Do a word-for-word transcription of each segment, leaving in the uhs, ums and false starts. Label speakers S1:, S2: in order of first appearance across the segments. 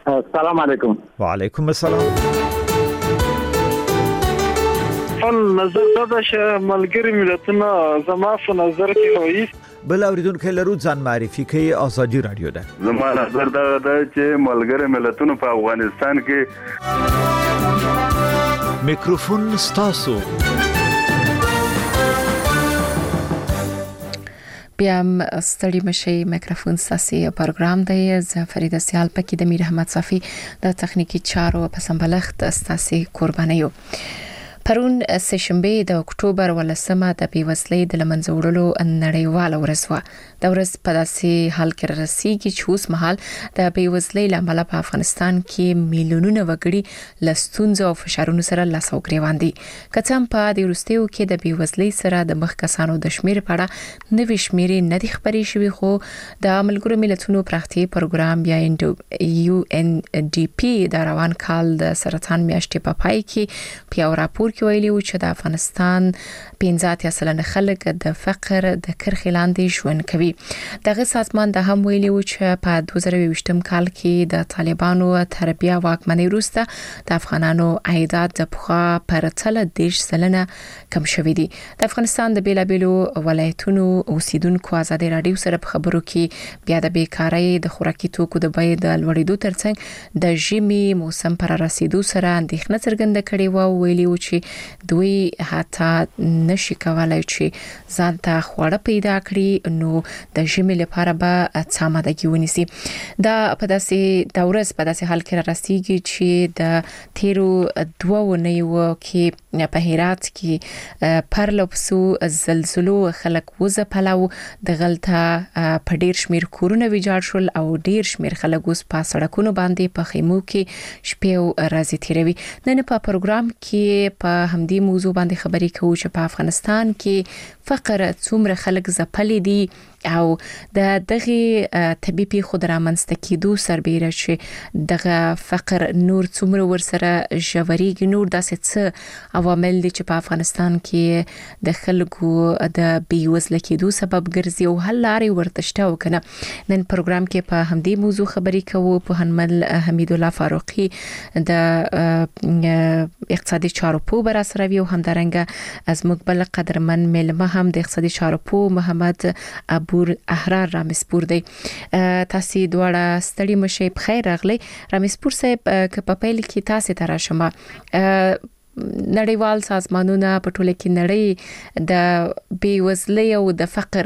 S1: السلام علیکم.
S2: وعلیکم السلام.
S3: فل نظر دا چې ملګری ملتونه زما په نظر کې وایي
S2: بل اوریدونکو لرو ځان معرفي کوي. ازادي رادیو ده.
S4: زما نظر دا ده چې ملګری ملتونه په افغانستان کې
S2: میکروفون ستاسو.
S5: بیا ستړي مشي میکروفون ساسي پروګرام دی. زه فریده سیال پکې د میر احمد صافي د تخنیکی چارو په سمبلښت استاسي قربانیو. پرون سهشنبه د اکتوبر ولسمه د بیوزلۍ د لمنځه وړلو نړیواله ورځ و. د ورځ په داسې حال کې رسیږي چې اوس مهال د بیوزلۍ لامل په افغانستان کې میلیونونه وګړي لستونځ او فشارونو سره لاس او ګریوان دي. کڅم په د وروستیو کې د بیوزلۍ سره د مخ کسانو د شمیر په اړه نوې شمیرې نه دي خبرې شوې، خو د ملګرو ملتونو پراختي پروګرام یا یو ان ډي پی د روان کال د سرطان میاشتې په پای کې پیاو راپور کې ویلي و چې د افغانستان پنځه اتیا سلنه خلک د فقر د کرښې لاندې ژوند کوي. دغه سازمان د هم ویلي و چې په دوه زره یوویشتم کال کې د طالبانو تر بیا واکمنۍ وروسته د افغانانو عایدات د پخوا پرتله دیش سلنه کم شوی دی. د افغانستان د بیلابیلو ولایتونو اوسیدونکو ازادي رادیو سره په خبرو کې بیا د بیکاری د خوراکي توکو د بیې د لوړېدو ترڅنګ د ژمي موسم پر رسیدو سره اندېښنه څرګنده کړې و. ویلي و چې دوی حتی نشي کولای چې ځان ته خواړه پیدا کړي، نو د ژمي لپاره به څامدګي ونیسي. دا په داسې د ورځ په داسې حال کې راسیږي چې د تیرو دوه ونیو کې په هرات کې پرلپسو زلزلو خلک وزه پلاو د غلطه په ډیر شمیر کورونه ویجاړ شول او ډیر شمیر خلک اوس په سړکونو باندې په خیمو کې شپې او ورځې تیروي. نن په پروګرام کې په همدې موضوع باندې خبرې کوو چې په افغانستان کې فقر څومره خلک ځپلي دي او د دغه طبيبي خودرامنځته کېدو سربېره چې دغه فقر نور څومره ورسره ژوريږي. نور داسې څه عوامل دي چې په افغانستان کې د خلکو د بیوزله کېدو سبب ګرځي او حل لارې ورته شته وکنه. نن پروګرام کې په همدې موضوع خبرې کوو. په هنمل حمید الله فاروقي د اقتصادي چارو په بر سره ویو همدارنګه از مقبل قدرمن ملمه هم د اقتصادي چارو په محمد ابور احرار رامسپور دی. تاسو دواړه ستړي مشه په خیر راغلی. رامسپور صاحب که په پیل کې تاسو ته راشم، نړیوال سازمانونه په ټوله کې نړۍ د بیوزلۍ او د فقر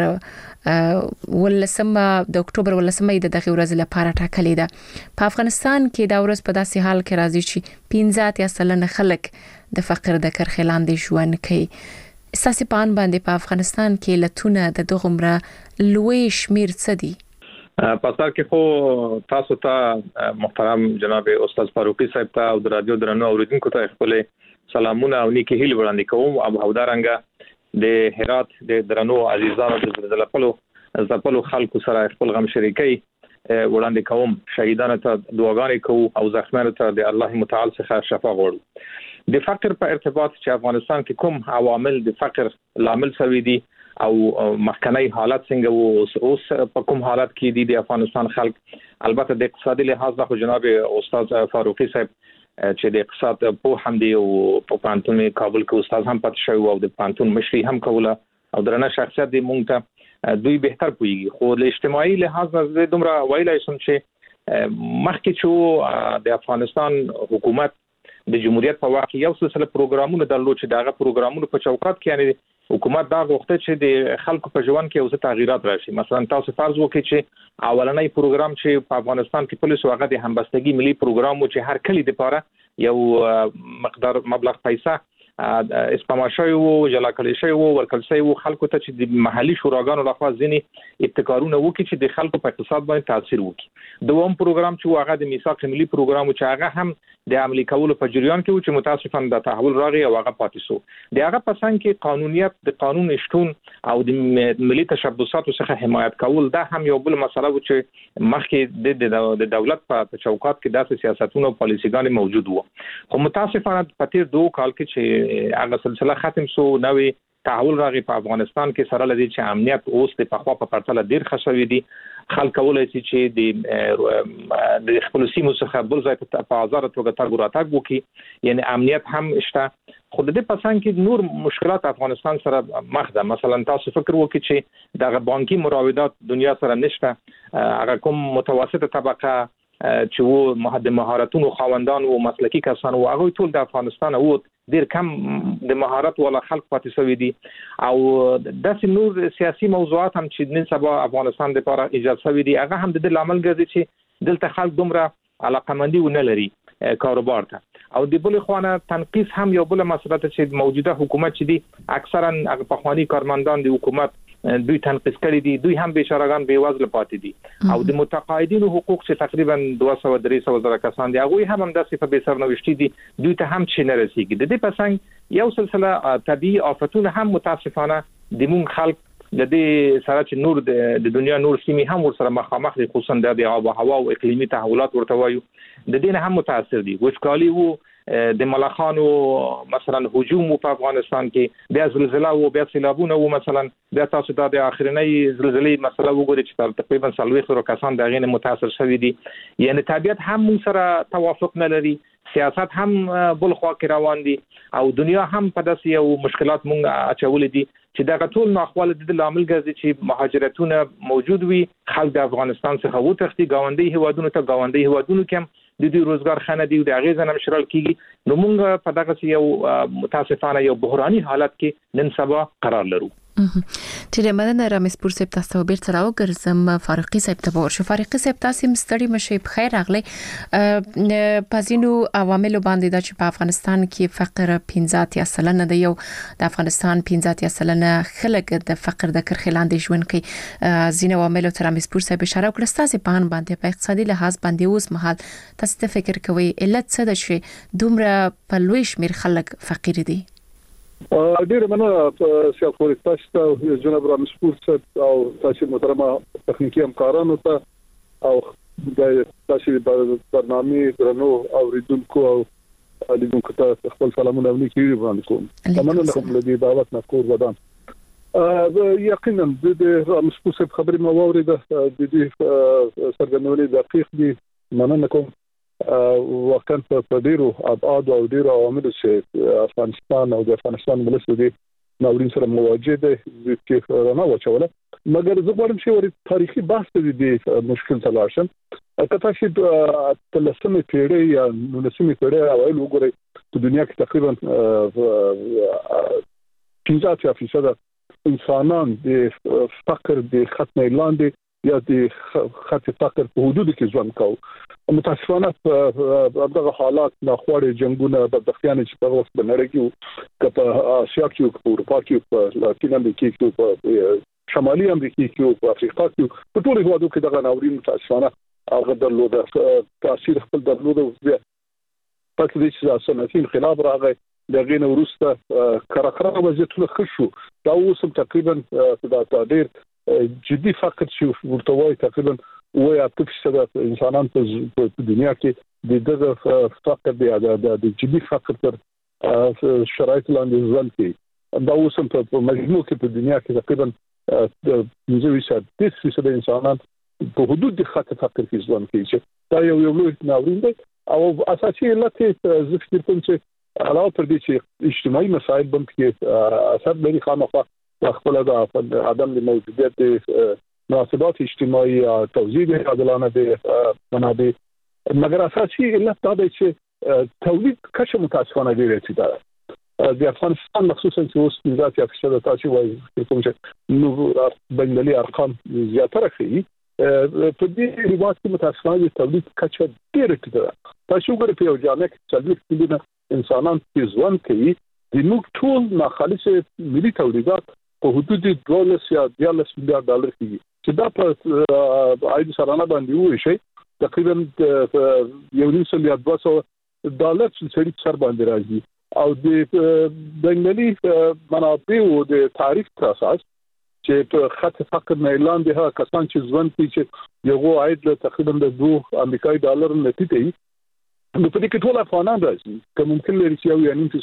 S5: ولسمه د اکتوبر ولسمه د دغه ورځ لپاره ټاکلې ده. په افغانستان کې دا ورځ په داسې حال کې راځي چې پنځه اتیا سلنه خلک د فقر د کرښې لاندې ژوند کوي. اساسي پان باندې په افغانستان کې لتونه د دغمره لوی شمیر څه دي؟
S6: پاسار کې خو تاسو ته محترم جناب استاد فاروقي صاحب ته او د رادیو درنو اوریدونکو ته خپل سلامونه او نیکی هیله وړاندې کوم. او هودارنګه د هرات د درنو عزیزانو د زلزلې په زپلو خلکو سره خپل غم شریکي وړاندې کوم. شهیدانو ته دعاګانې کوو او زخمیانو ته د الله متعال څخه شفا غواړو. د فقر په ارتباط چې افغانستان کې کوم عوامل د فقر لامل شوي دي او مخکنی حالت څنګه وو اوس په کوم حالت کې دي د افغانستان خلک. البته د اقتصادي لحاظ نه جناب استاد فاروقي صاحب چې د اقتصاد په هم دی او په پانتون کابل کې استاد هم پات شوی او د پانتون مشري هم کوله او درنه شخصیت دی مونږ ته دوی بهتر پويږي. خو له اجتماعي لحاظ نه دومره ویلای شم چې مخکې چې د افغانستان حکومت د جمهوریت په وخت یو سلسله پروګرامونه درلود چې داغه پروګرامونه په چوکاټ کې یعنی حکومت دا غوښته چې د خلکو په ژوند کې اوسه تغیرات راشي. مثلا تاسو فرض وکړئ چې اولنۍ پروګرام چې په افغانستان کې پولیس واغه د همبستګي ملي پروګرام و چې هر کلی لپاره یو مقدار مبلغ پیسې اسپما شوی وو، جلا کلی شوی وو، ورکل شوی وو خلکو ته چې د محلي شوراګانو لخوا ځینی ابتکارونه وکړي چې د خلکو په اقتصاد باندې تاثیر وکړي. دوم پروګرام چې هغه د میثاق ملي پروګرام چې هغه هم د عملي کولو په جریان کې و چې متاسفانه د تحول راغی او هغه پاتې شو. د هغه په څنګ کې قانونیت د قانون شتون او د ملي تشبثاتو څخه حمایت کول دا هم یو بل مسله و چې مخکې د دولت په چوکاټ کې داسې سیاستونه او پالیسيګان موجود وو. خو متاسفانه په تیر دوه کال کې چې هغه سلسله ختم شو، نوې تحول راغی په افغانستان کې سره لدی چې امنیت اوس د پخوا په پرتله ډیر ښه شوی دی. خلک کولای شي چې د د خپل سیمو څخه بل ځای ته په آزاد توګه تګ راتګ وکړي، یعنی امنیت هم شته. خو د دې په څنګ کې نور مشکلات افغانستان سره مخ ده. مثلا تاسو فکر وکړئ چې دغه بانکي مراودات دنیا سره نشته. هغه کوم متوسطه طبقه چې وو د مهارتونو خاوندان او مسلکي کسان او هغه ټول د افغانستان او ډیر کم د مهارت ولا خلق پاتې شوی دي. او داسې نور سیاسي موضوعات هم چې نن سبا افغانستان لپاره ایجاد شوی دي، هغه هم د دې لامل ګرځي چې دلته خلک دومره علاقمندي ونه لري کاروبار ته. او د بل خوانه تنقیص هم یو بل مسله چې موجوده حکومت چې دي اکثرا هغه پخوانی کارمندان د حکومت دوی تنقیص کړي دي، دوی هم بیچارهګان بیوزله پاتې دي. او د متقاعدینو حقوق چې تقریبا دوه سوه درې سوه زره کسان دي، هغه هم هم داسې په بیسرنوشتي دي، دوی ته هم چې نه رسیږي. د دې په څنګ یو سلسله طبيعي آفتونه هم متاسفانه د مونږ خلک د دې سره چې نور د دنیا نور سیمې هم ورسره مخامخ دي، خصوصا د آب و هوا او اقلیمي تحولات ورته وایو، د دې نه هم متاثر دي. وچکالي وو، د ملخانو مثلا هجوم په افغانستان کې، بیا زلزلہ او بیا سیلابونه او مثلا بیا تاسو د اخرنۍ زلزلې مسله وګورئ چې تقریبا څلوېښت زره کسان د غینه متاثر شوي دي. یعنی طبیعت هم موږ سره توافق نه لري، سیاست هم بل خوا کې روان دي، او دنیا هم په داسې یو مشکلات مونږ اچولې دي چې دا ټول ناخواله د لامل ګرځي چې مهاجرتونه موجود وي، خلک د افغانستان څخه وتښتي، ګاونډي هیوادونو ته ګاونډي هیوادونو کې د دې روزګار خانه دی او د هغې ځنه مشرل کیږي. نو موږ په دغه یو متاسفانه یو بحراني حالت کې نن سبا قرار لرو.
S5: چې مننه رامز پور صاحب، تاسو به تر راوګرځم فاروقي صاحب ته ورشو. فاروقي صاحب تاسو مستړي مشي په خیر راغلی. پازینو عوامل باندې د چې په افغانستان کې فقر پنځه سلنه دی، یو د افغانستان پنځه سلنه خلک د فقر د کرخې لاندې ژوند کوي. زینه عوامل تر رامز پور صاحب اشاره وکړه. تاسو په ان باندې په اقتصادي لحاظ باندې اوس مهال تاسو ته فکر کوئ علت څه ده چې دومره په لوی شمیر خلک فقیر دي؟
S1: ډیر مننه سیاف خوري تاسو ته جناب رامز پور صاحب او تاسو محترمه تخنیکی همکارانو ته او د تاسو برنامه درنو اوریدونکو او لیدونکو ته خپل سلامونه ونیکي وړاندې کوم. مننه کوم لدی دعوت نکور ودان. یقینا د رامز پور صاحب خبرې مو واوریده، د دې سرګردونې دقیق دي. مننه کوم واقعا په ډیرو ابعاد او ډیرو عواملو چې افغانستان او د افغانستان ولس د ناورین سره مواجه دي چې رڼا واچوله. مګر زه غواړم چې ورته تاریخي بحث دې مشکل ته لاړ شم. کله چې په لسمه پیړۍ یا نولسمه پیړۍ اوایل وګورئ، په دنیا کې تقریبا پنځه اتیا فیصد انسانان د فقر د خط نه لاندې یا د خط فقر په حدود کې ژوند کوي. متاسفانه په دغه حالات د خوړې جنگونه د بدبختیانو چې په وخت باندې راګیو په آسیا کې په اروپا کې په لاتین امریکا کې په شمالي امریکا کې په افریقا کې په ټولو هیوادو کې دغه ناورین متاسفانه هغه درلوده تاثیر خپل درلوده. پس د چې صنعتي انقلاب راغی، د غین وروسته کراکرا وضعیتونه ښه شو. دا اوس تقریبا د ډیر جدي فقر چې ورته وایي تقریبا وایي اته فیصد انسانان په دنیا کې د دغه فقر د جدي فقر تر شرایط لاندې ژوند کوي. دا اوس په مجموع کې په دنیا کې تقریبا پنځه فیصد انسانان په حدود د خط فقر کې ژوند کوي، چې دا یو یو لوی ناورین دی. او اساسي علت یې زه فکر کوم چې علاوه تر دې چې اجتماعي مسایل هم کې اثر لري، خامخا خپل د عدم موجودیت مناسبات اجتماعي توزیع عادلانه د منابع. مګر اساسي علت دا دی چې تولید کچه متاسفانه ډیره ده د افغانستان، مخصوصا چې اوس پنځه فیصد تاسو وایي کوم چې نو بینالمللي ارقام زیاتره کوي. په دې ریواج کې متاسفانه د تولید کچه ډیره ده. تاسو ګورئ په یو جامعه کې څلوېښت میلیونه انسانان په ژوند کوي، د موږ ټول ناخالص ملي تولیدات په حدود دولس یا دیارلس میلیارډ ډالر کېږي، چې دا په عاید سرانه باندې وشي تقریبا یو نیم سل یا دوه سوه ډالر چې سړي سر باندې راځي. او د بینالمللي منابعو د تعریف پر اساس چې په خط فقر نه لاندې هغه کسان چې ژوند کوي چې یو عاید له تقریبا د دوه امریکایي ډالر نه ټیټي، نو په دې کې ټول افغانان راځي. که ممکن لري چې یو یا نیم فیصد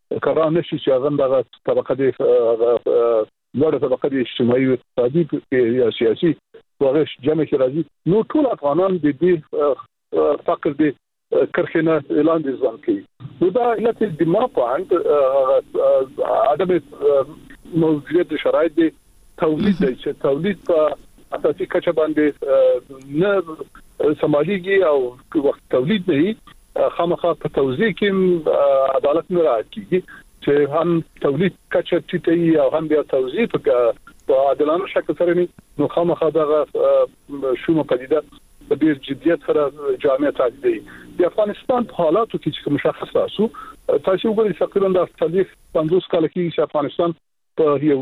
S1: کاران نشي چې هغه دغه طبقه دي لوړه طبقه دي اجتماعي او اقتصادي یا سیاسي هغه جمع کې راځي. نو ټول افغانان د دې فقر دي کرخنه اعلان دي ځان کوي. نو دا علت د ما په اند عدم موجودیت شرایط دي تولید دي چې تولید په اساسي کچه باندې نه سماجي او وخت تولید نه خامخا په توزیع کې عدالت نه راځي چې هم تولید کچه ټیټي او هم بیا توزیع په عادلانه شکل سره نه نو خامخا دغه شومه پدیده په ډیر جديت سره جامعه تعدیدي د افغانستان په حالاتو کې چې مشخص تاسو تاسو وګورئ تقریبا د افغانستان پنځوس کال کې چې افغانستان په یو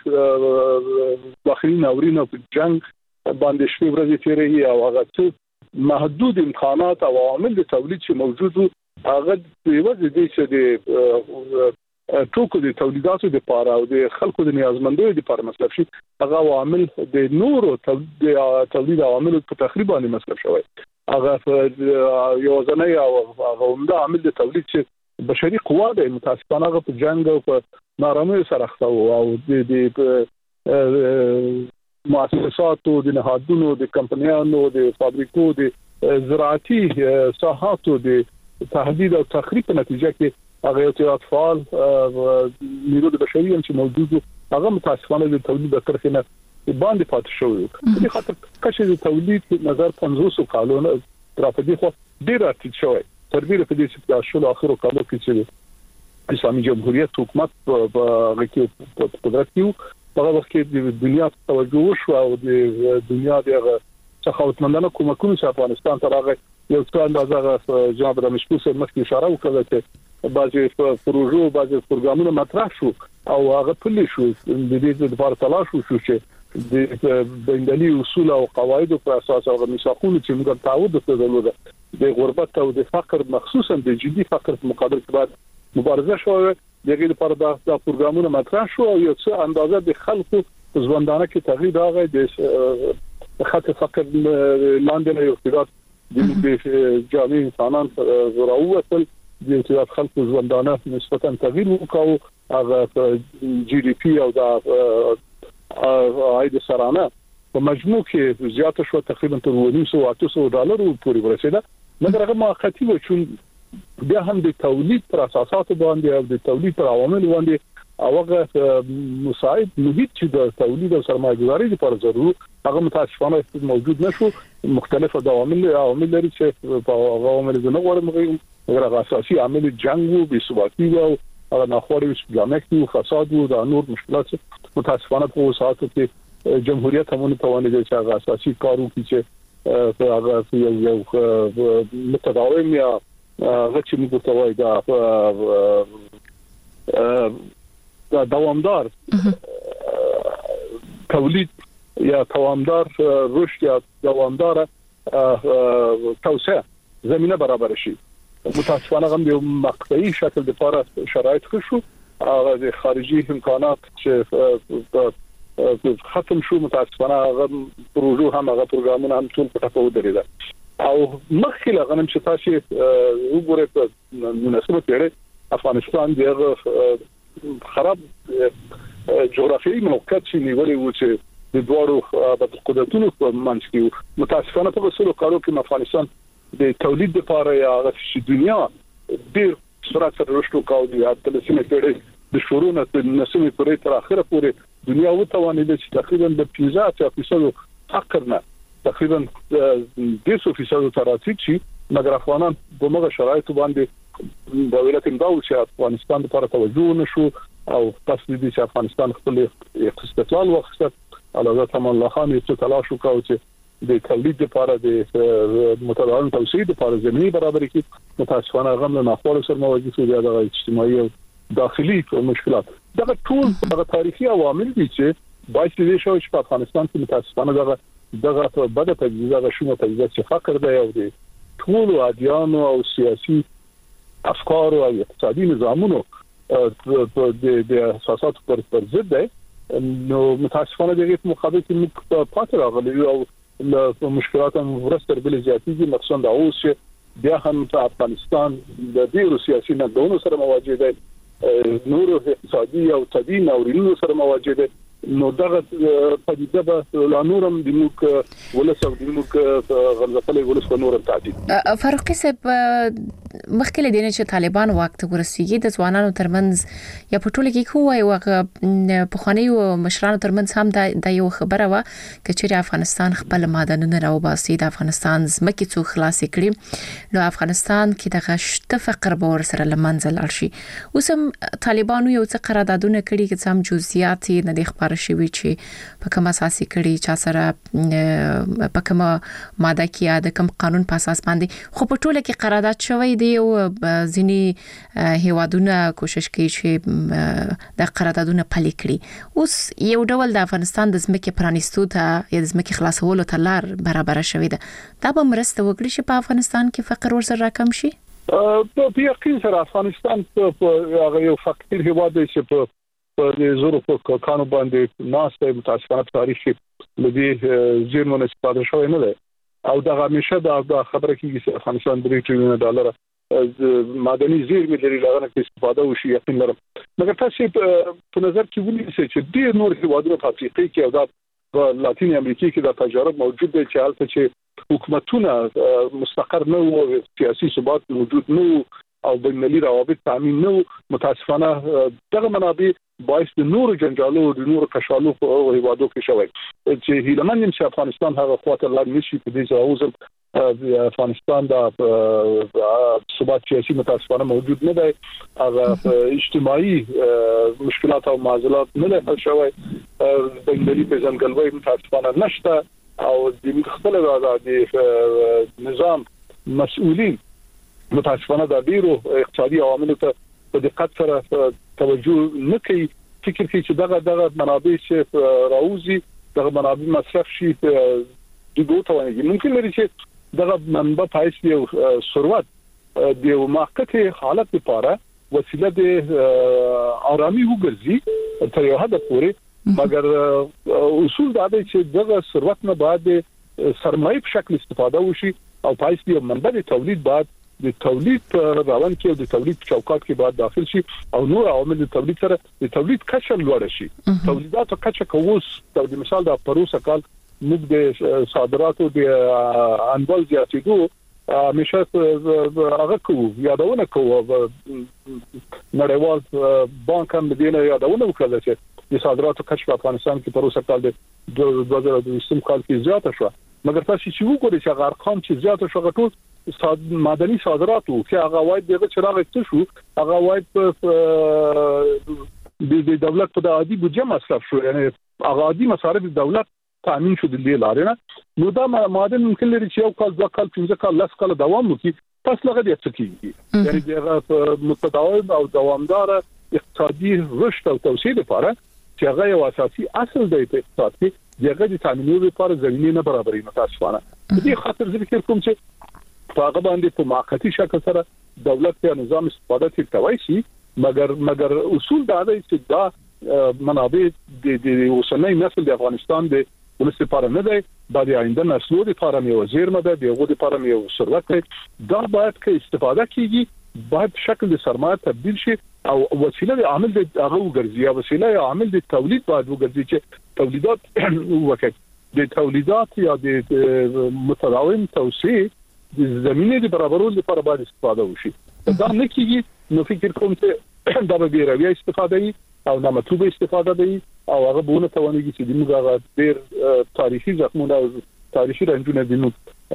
S1: لوی داخلي ناورین او جنگ باندې شوي ورځې تیرې او هغه څه محدود امکانات او عوامل د تولید چې موجود هغه د وجه دي چې د ټوکو د تولیداتو د پاره او د خلکو د نیازمندۍ د پاره مصرف شي هغه عوامل د نورو تولید عوامل په تخریب باندې مصرف شوی هغه یو ځنه او هغه هم د عامل د تولید چې بشري قوا د متاسفانه هغه په جنگ او په نارامۍ سره اخته او د مؤسساتو د نهادونو د کمپنیانو د فابریکو د زراعتي ساحاتو د تهدید او تخریب په نتیجه کې هغه یو اطفال نیرو د بشري چې موجود هغه متاسفانه د تولید د کرخنه باندې پاتې شوی د خاطر کشه د تولید نظر پنځوس کالونه ترافدي خو ډیر ارتد شوی تر دې په دې چې د شلو اخرو کالو کې چې اسلامي جمهوریت حکومت په غکې په قدرت کې په وخت کې د دنیا توجه وشو او د دنیا د سخاوتمندانه کومکونو چې افغانستان ته راغی یو څه اندازه جناب د مشکوس مخکې اشاره وکړه چې بعضي پروژو بعضي پروګرامونه مطرح شو او هغه پلي شو د دې لپاره تلاش وشو چې د بینالمللي اصول او قواعد په اساس هغه میثاقونه چې موږ تعهد درلود د غربت او د فقر مخصوصا د جدي فقر په مقابل کې بعد مبارزه شوه دغه لپاره د پروګرامونه مطرح شو او یو څه اندازه د خلکو ژوندانه کې تغییر راغی د خط فقر لاندې یو اقتدار د جامعي انسانان زراوتل د اقتصاد خلکو ژوندانه نسبتاً تغییر وکاو هغه جی ډي پی او د عاید سرانه په مجموع کې زیاته شو تقریبا تر نهه سوه اته سوه ډالر پورې ورسېده مګر هغه موقتی و چې بیا هم د تولید پر اساسات باندې او د تولید پر عوامل باندې هغه مساعد محیط چې د تولید او سرمایه‌ګذاري لپاره ضروري هغه متاسفانه موجود نشو مختلفه عوامل عوامل لري چې په عوامل نه غوړم غیر اساسي عامل جنگ او بی‌ثباتی او هغه ناخوړی اسلامي فساد او د نور مشکلات متاسفانه په وساتو کې جمهوریت همونه توانید چې هغه اساسي کارو کې چې هغه یو یو متداوم یا هغه چې موږ ته وایي دا دوامدار تولید یا دوامدار رشد یا دوامدار توسعه زمينه برابر شي متاسفانه هم یو مقطعي شکل د لپاره شرایط خشو هغه د خارجي امکانات چې ختم شو متاسفانه هغه پروژو هم هغه پروګرامونه هم ټول په تفاوت درېده او مخکې لا غنم چې تاسو وګورئ په مناسبت لري افغانستان د خراب جغرافیایي موقعیت چې نیولې و چې د دوړو د قدرتونو په منځ کې متاسفانه په وسلو کارو کې افغانستان د تولید لپاره یا د دنیا ډیر سرعت سره رشد وکاو دی د لسمه پیړۍ د شروع نه د نسمه پیړۍ تر اخره پورې دنیا وتوانید چې تقریبا د پنځه فیصد فقر نه تقریبا د څو فیصد تر رسید شي مګر افغانان په موږ شرایط باندې د ولایت انداو چې افغانستان لپاره توجه نشو او تاسو دې چې افغانستان خپل استقلال وخت علاوه تمام الله خان یې تلاش وکاو چې د تولید لپاره د متعاون توسعه لپاره زمینی برابر کړي متاسفانه غم نه خپل سره مواجه شو د اجتماعي او داخلي مشکلات دا ټول هغه تاریخي عوامل دي چې باعث دي چې په افغانستان کې متاسفانه دغه دغه بده تجزیه شومه تجزیه چې فقر دی او د ټول ادیان او سیاسي افکار او اقتصادي نظامونو د د اساسات پر پر ضد دی نو متاسفانه دغه مقابل کې موږ پاتې راغلي او له مشکلات هم ورستر بل زیاتېږي مخصوصا د اوس بیا هم په افغانستان د ډیرو سیاسي نظامونو سره مواجه دي نور اقتصادي او طبي ناورینو سره مواجه ده نو دغه پدیده به لانورم د موک ولسو د موک غلطلې ولسو نورم تعدید
S5: فاروقي صاحب مخکله دینه چې طالبان وخت ورسیږي د ځوانانو ترمنځ یا په ټوله کې کوی او په خاني او مشرانو ترمنځ هم د یو خبره وا چې افغانستان خپل معدنونه راوباسي د افغانستان زمکه څو خلاص کړي نو افغانستان کې د غشت فقر به ور سره لمنځل شي اوسم طالبانو یو څه قراردادونه کړي چې هم جزئیات نه د خبر شوی چې په کومه اساسي کړي چې سره په کومه ماده کې د کوم قانون په اساس باندې خو په ټوله کې قرارداد شوی دی او ځینی هیوادونه کوشش کوي چې د قراردادونه پلي کړي اوس یو ډول د افغانستان د ځمکې پرانیستو ته یا د ځمکې خلاصولو ته لار برابر شوی ده دا به مرسته وکړي چې په افغانستان کې فقر ورسره راکم شي
S1: په یقین سره افغانستان په هغه یو فقیر هیواد دی چې په په زورو په کانو باندې ناسته متاسفانه تاریخي لدی زیرمن استفاده شوی نه ده او دا همیشه دا خبره کیږي چې افغانستان درې ټریلیون ډالر معدني زیرمې لري لغونه کې استفاده وشي یقین لرم مګر تاسو په نظر کې ونیسئ چې ډېر نور هیوادونه په افریقا کې او د لاتین امریکا کې دا تجارب موجود دي چې حالت چې حکومتونه مستقر نه او سیاسي ثبات موجود نه او بینالمللي روابط تامین نه متاسفانه دغه منابع باعث د نور جنجالو د نور کشالو په هیوادو کې شوی چې هیلمن چې افغانستان هغه خواته لاړ نشي په دې ځاوزم افغانستان د ثبات سیاسي متاسفانه موجود نه دی هغه اجتماعي مشکلات او معضلات نه له شوی بینالمللي پیژندګلوي متاسفانه نشته او د خپل د نظام مسؤلین متاسفانه د ډیرو اقتصادي عواملو ته په دقت سره توجه نه کوي فکر کوي چې دغه دغه منابع چې راوځي دغه منابع مصرف شي دغه ته ونګي ممکن لري چې دغه منبع پایس یو ثروت د یو موقته حالت لپاره وسیله د آرامي وګرځي تر یو حد پورې مګر اصول دا دی چې دغه ثروت نه بعد سرمایه په شکل استفاده وشي او پایس یو منبع د تولید بعد د تولید په روان کې او د تولید چوکاټ کې بعد داخل شي او نور عوامل د تولید سره د تولید کچه لوړ شي تولیدات کچه کووس د مثال د پروسه کال موږ د صادراتو د انبال زیاتېدو همیشه هغه کوو یادونه کوو نړیوال بانک هم دې یادونه وکړه چې د صادراتو کچه په افغانستان کې پروسه کال د دوه زره دوه کال کې زیاته شو مګر تاسو چې وګورئ چې هغه ارقام چې زیاته شو غټول معدني صادراتو چې هغه وايد دغه چراغ څه شو هغه وايد په د دولت په عادي بودجه مصرف شو یعنی هغه عادي مصارف د دولت تامین شو د لارې نه نو دا معدن ممکن لري چې یو کال دوه کال پنځه کال لاس کال دوام وکړي پس لغه دې څه کیږي یعنی دغه متداوم او دوامدار اقتصادي رشد او توسعه لپاره چې هغه یو اساسي اصل دی په اقتصاد کې دغه د تامینولو لپاره زمینه نه برابرې متاسفانه دې خاطر ذکر کوم چې هغه باندې په موقتی شکل سره دولت یا نظام استفاده کوي شي مګر مګر اصول دا دی چې دا منابع د اوسنۍ نسل د افغانستان د ولس لپاره نه دی دا د آینده نسلو لپاره یو زیرمه ده دغه لپاره یو ثروت دی دا باید کې استفاده کیږي باید شکل د سرمایه تبدیل شي او وسیله د عامل د هغه وګرځي او وسیله د عامل د تولید باید وګرځي چې تولیدات وکړي د تولیدات یا د متداوم توسعه د زمینه د برابرولو لپاره باید استفاده وشي دا نه کیږي نو فکر کوم چې دا به بیرویه استفاده وي او نامطلوبه استفاده وي او هغه بونه توانېږي چې د موږ ډېر تاریخي ځخمونه او تاریخي رنجونه د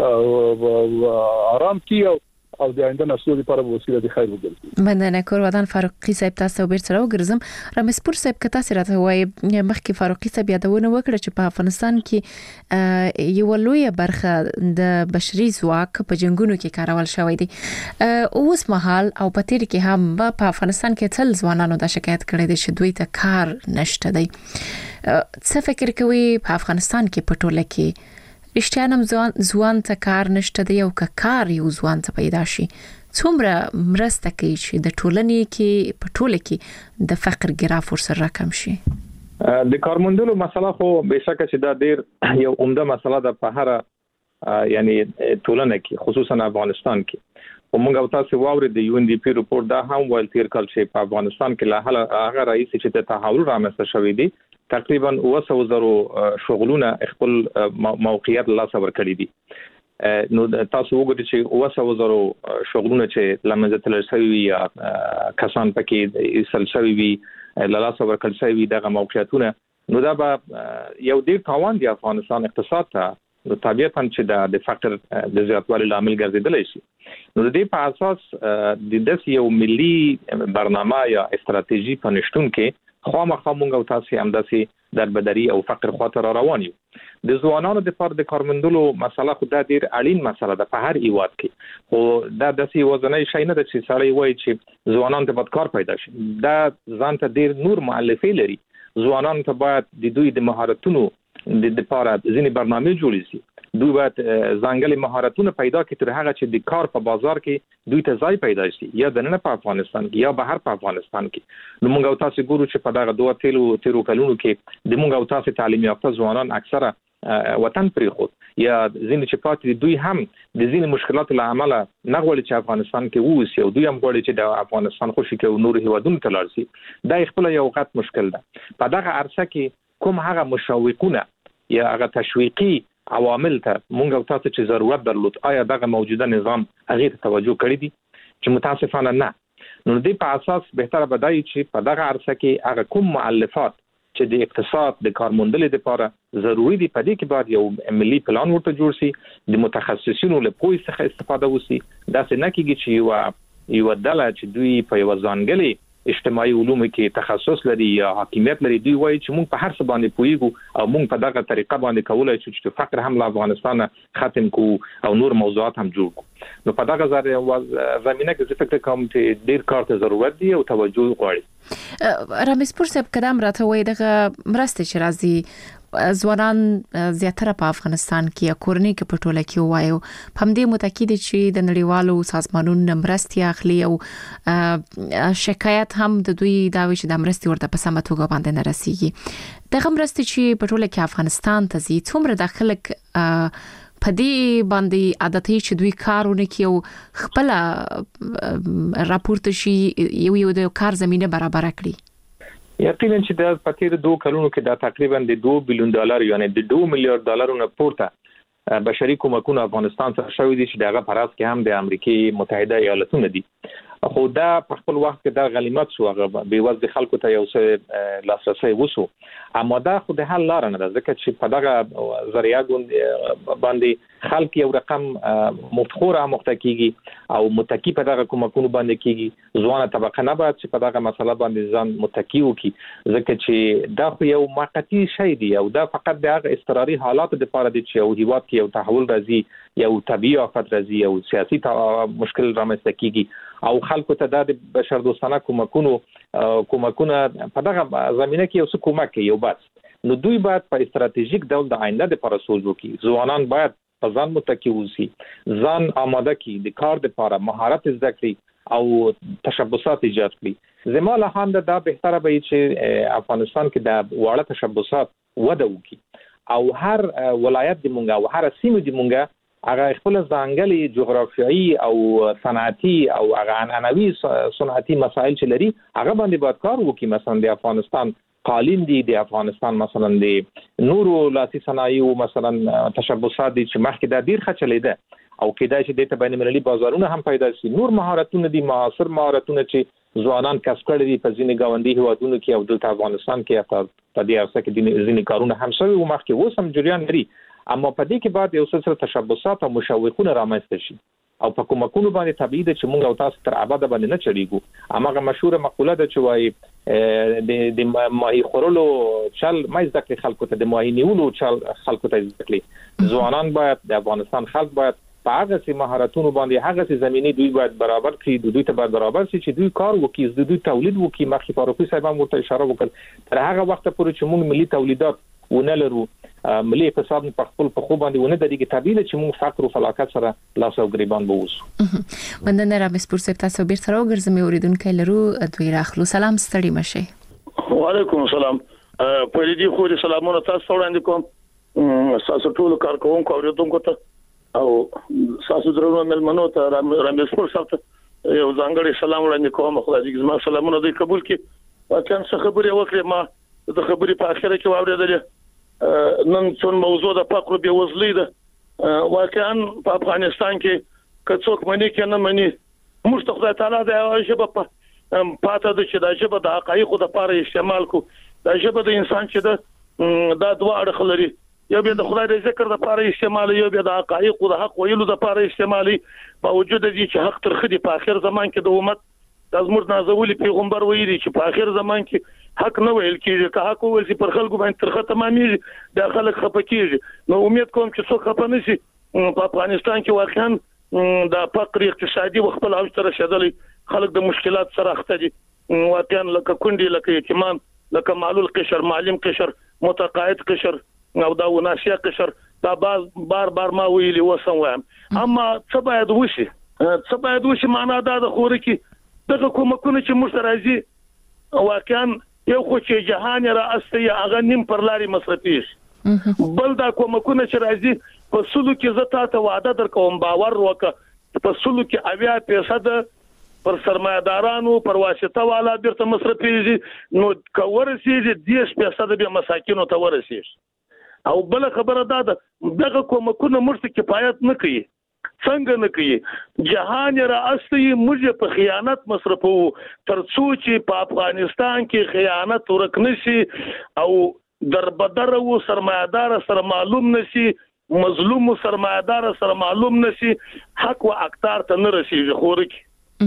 S1: نو آرام کی او او د آینده نسلو لپاره وسیله د خیر وګرځي
S5: مننه کورودان فاروقي صاحب تاسو بیرته وګرځم رمسپور صاحب کته سره وای مخکې فاروقي صاحب یادونه وکړه چې په افغانستان کې یو لوی برخه د بشري ځواک په جنگونو کې کارول شوې دي اوس مهال او په تیر کې هم په افغانستان کې تل ځوانانو د شکایت کړي دي چې دوی ته کار نشته دی څه فکر کوي په افغانستان کې په ټوله کې اشتیانم ځوان ځوان ته کار نشته دی او که کار یو ځوان ته پیدا شي څومره مرسته کوي چې د ټولنې کې په ټوله کې د فقر ګراف ورسره راکم شي
S6: د کارموندلو مسله خو بهشکه چې دا ډیر یو عمده مسله ده په هر یعنی ټولنه کې خصوصا افغانستان کې ومنګ تاسو واوري د یو ان ډي پی رپورت دا هم ول تیر کال چې په افغانستان کې لا هغه رئیس چې د تحول رامنځته شوی دی تقریبا اوه سوه زره شغلونه خپل موقعیت لا صبر کړی دي نو تاسو وګورئ چې اوه سوه زره شغلونه چې لمنځه تلل شوی یا کسان پکې سلسوي وي لا صبر کړل شوی دغه موقعیتونه نو دا به یو ډیر تاوان دی افغانستان اقتصاد ته نو طبيعتاً چې د فقر د زیاتوالي لامل ګرځیدلی شي نو د دې په اساس د داسې یو ملي برنامه یا استراتیژي په نشټون کې خامخا موږ او تاسو هم داسې دربدري او فقر خاطر روان یو د ځوانانو د پر د کارمندلو مسله خو دا ډیر اړین مسله ده په هر ایواد کې خو دا داسې وزنۍ شي نه ده چې سړی وایي چې ځوانان ته بدکار پیدا شي دا ځان ته ډیر نور مؤلفې لري ځوانان ته باید د دوی د مهارتونو د لپاره ځینې برنامه جوړې شي دوی باید ځانګړي مهارتونه پیدا کړي تر هغه چې د کار په بازار کې دوی ته ځای پیدا شي یا د نه په افغانستان کې یا بهر په افغانستان کې نو موږ او تاسو ګورو چې په دغه دوه تیرو تیرو کلونو کې د موږ او تاسو تعلیم یافته ځوانان اکثره وطن پریخود یا ځینې چې پاتې دوی هم د ځینې مشکلاتو له امله نه غواړي چې افغانستان کې ووسي او دوی هم غواړي چې د افغانستان خوشي کې نور هیوادونو ته لاړ شي دا خپل یو غټ مشکل ده په دغه عرصه کې کوم هغه مشوقونه یا هغه تشویقي عوامل ته مونږ او تاسو چې ضرورت درلود آیا دغه موجوده نظام هغه ته توجه کړی دي چې متاسفانه نه نو د په اساس بهتره بدایي چې په دغه عرصه کې هغه کوم مؤلفات چې د اقتصاد د کارموندلې لپاره ضروری دي په دې کې باید یو ملي پلان ورته جوړ شي د متخصصینو له پوهې څخه استفاده وشي دا څه نه کیږي چې یو یو ډله چې دوی په یو ځانګړي اجتماعي علوم کې تخصص لري یا حاکمیت لري دوی وایي چې موږ په هر څه باندې پوهیږو او موږ په دغه طریقه باندې کولای شو چې فقر هم له افغانستان ختم کو او نور موضوعات هم جوړ کو نو په دغه زمینه کې فکر کوم چې ډیر کار ته ضرورت دی او توجه غواړي
S5: رامز پور صاحب کدام راته وایي دغه مرسته چې راځي ځوانان زیاتره په افغانستان کې یا کورنۍ کې په ټوله کې وایو په دې متأکد چې د نړیوالو سازمانونو مرستې اخلي او شکایت هم د دوی دا وی چې د مرستې ورته په سمه توګه باندې نه رسیږي دغه مرستې چې په ټوله کې افغانستان ته زی څومره د خلک په دې باندې عادتي چې دوی کارونه کوي او خپل راپورته شي یو یو د کار زمينه برابر کړي
S6: یقینا چې د پاتیر دوه کلونو کې دا تقریبا د دوه بلیون ډالر یعنی د دوه میلیارډ ډالرونو پورته بشري کومکونه افغانستان ته شوې دي چې دغه پراس کې هم د امریکای متحده ایالاتونو دي خو دا په خپل وخت کې د غلیمت شو هغه به وځ خلکو ته یو څه لاسرسي وسو اما دا خو د حل لار نه ده ځکه چې په دغه ذریعہ باندې خلک یو رقم مفتخوره مختکیږي او متکی په دغه کومکونو باندې کیږي ځوانه طبقه نه باید چې په دغه مسله باندې ځان متکی وکي ځکه چې دا خو یو موقتی شی دی او دا فقط دغه استقراري حالات د لپاره دي چې یو هیواد کې یو تحول راځي یو طبيعي آفت راځي یو سیاسي مشکل رامنځته کیږي او خلکو ته د بشر دوستانه کومکونو کومکونه په دغه زمينه کې یو څه کومک کوي یو بس نو دوی باید په استراتیژیک ډول د آینده لپاره سوچ وکړي ځوانان باید په ځان متکی وسی ځان آماده کړي د کار لپاره مهارت زده کړي او تشبثات ایجاد کړي زموږ له هند دا بهتره به چې افغانستان کې د واړه تشبثات وده وکړي او هر ولایت د مونږه او هر سیمه د مونږه هغه خپل ځانګړي جغرافیایي او صنعتي او هغه عنعنوي صنعتي مسایل چې لري هغه باندې باید کار وکړي مثلا د افغانستان قالین دي د افغانستان مثلا د نورو لاسي صنایعو مثلا تشبثات دي چې مخکې د ډیر خچلې ده او کېدای شي د ته بین المللي بازارونه هم پیدا شي نور مهارتونه دي معاصر مهارتونه چې ځوانان کسب کړي دي په ځینې گاونډي هیوادونو کې او د افغانستان کې په دې اساس کې د ځینې کارونه هم شوي او مخکې وسم جریان لري اما په دې کې بعد یو څه تشبثات او مشوقونه رامنځته شي او په کومکونو باندې طبيعي ده چې موږ او تاسو تر ابد باندې نه چړيږو اماغه مشهور مقوله ده چې وايي د د ماهي خورلو چل مې ځکه خلکو ته د ماهي نیولو چل خلکو ته ځکه ځوانان باید د افغانستان خلک باید په هغه سي مهارتونو باندې هغه سي زميني دوی باید برابر کړي دوی ته باید برابر شي چې دوی کار وکړي دوی تولید وکړي مخکې فاروقي صاحب هم ورته اشاره وکړه تر هغه وخت پورې چې موږ ملي تولیدات ونه لرو ملي اقتصاد په خپل په خو باندې ونه درېږي طبيعي چې موږ فقر او فلاکت سره لاس او ګریبان بووسو
S5: مننه رامز پور صاحب تاسو بیرته راوګرځم اوریدونکو لرو دوی راخلو سلام ستړي مشه
S7: وعلیکم السلام په دې خو دې سلامونه تاسو وړاندې کوم تاسو ټول کارکونکو اوریدونکو ته او تاسو درنو ملمنو ته رامز پور صاحب ته یو ځانګړی سلام وړاندې کوم. خدای دې زما سلامونه دوی قبول کړي. واقعا څه خبرې وکړې ما د خبرې په اخر کې واورېدلې نن څون موضوع د فقر به وزلې ده. واقعا په افغانستان کې کڅوک منی کې نه منی موږ ته خدای تعالی د ژبه په پاته د چې د ژبه د حقایقو د لپاره استعمال کو. د ژبه د انسان چې د دا دوه اړخ لري، یو به د خدای د ذکر د لپاره استعمال، یو به د حقایقو د حق ویلو د لپاره استعمالي. باوجود دې چې حق ترخه دي په اخر زمان کې د امت د زموږ نازولي پیغمبر ویلي چې په اخر زمان کې حق نه ویل کېږي، که حق ویل شي پر خلکو باندې ترخه تمامېږي، د خلک خپه کېږي. نو امید کوم چې څوک خپه نشي. په افغانستان کې واقعا د فقر اقتصادي وخت له اوج ته رسیدلی، خلک د مشکلات سره اخته دي. واقعا لکه کونډي، لکه یتیمان، لکه معلول قشر، معلم قشر، متقاعد قشر او دا وناسیا قشر، دا باز بار بار ما ویلي وسم وایم. اما څه باید وشي؟ څه باید وشي؟ معنا دا د خوري کې دغه کومکونه چې موږ راځي واقعا یو خو چې جهان را استه هغه نیم پر لاري مصرفي شي، بل دا کومکونه چې راځي په سلو کې زتا ته وعده درکوم باور وکړه په سلو کې اویا فیصد پر سرمایدارانو پر واسطه والا بیرته مصرفيږي، نو کورسیږي دیش فیصد به مساکینو ته ورسیږي. او بل خبره دا ده دغه کومکونه مرسته کفایت نه کوي. څنګه نه کوي؟ جهان را اصلي موږ په خیانت مصرفو ترڅو چې په افغانستان کې خیانت ورکنشي او دربدر او سرمایدار سره معلوم نشي، مظلوم سرمایدار سره معلوم نشي، حق او اقدار ته نه رسیږي. خورکی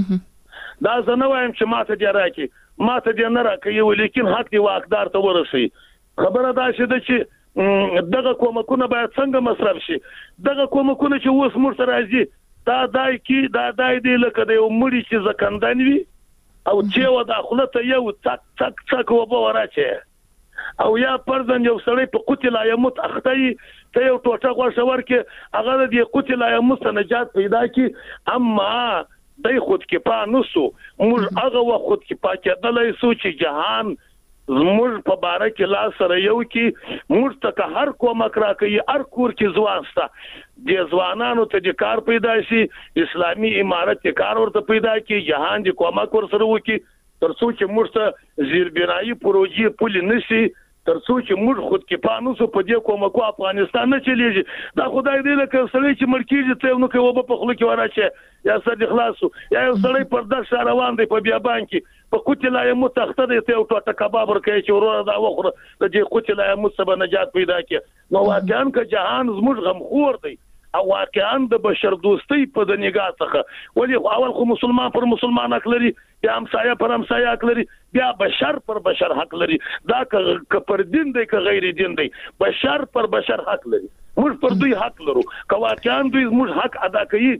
S7: دا زنه وایم چې ماته دی راکی ماته دی نه راکی، ولیکن حق دی واقدار ته ورسي. خبره دا شته چې دغه کومکونه باید څنګه مصرف شي. دغه کومکونه چې اوس موږ سره راځي دا دای کی دا دای دی لکه د یو مړي چې زکندن وي او چې و داخله ته یو څک څک څک وبو راچي، او یا پرځن یو سړی په قتل ایموت اخته ته یو ټوټه غوښه ورکه هغه د قتل ایموت نجات پیدا کی. اما دای خود کې پا نسو موږ هغه وخت خود کې پا کېدلای سو چې جهان موږ په باره کې لا سره یو کې موږ ته هر کومک راکړي، هر کور کې ځوانسته د ځوانانو ته د کار پیدا شي، اسلامي امارت کې کار ورته پیدا کی، جهان د کومک ور سره وکي ترڅو چې موږ ته زیربنایي پروژې پول نشي، ترڅو چې موږ خود کې پانوسو په دې کومکو افغانستان نه چلیږي. دا خدای دې لکه سړی چې ملکیږي ته نو کې وب په خلک وراچه یا سر اخلاصو یا یو سړی پر د روان دی په بیابان کې په قتلای متخته دی ته ټوټه کباب ورکړي چې ورور دا وخوره د دې قتلای مصبه نجات پیدا کړي. نو واقعا که جهان زموږ غمخور دی او واقعا د بشر دوستۍ په د نگاه څخه، ولی اول خو مسلمان پر مسلمان حق لري، بیا همسایه پر همسایه حق لري، بیا بشر پر بشر حق لري. دا که پر دین دی که غیر دین دی بشر پر بشر حق لري. موږ پر دوی حق لرو که واقعا دوی موږ حق ادا کوي.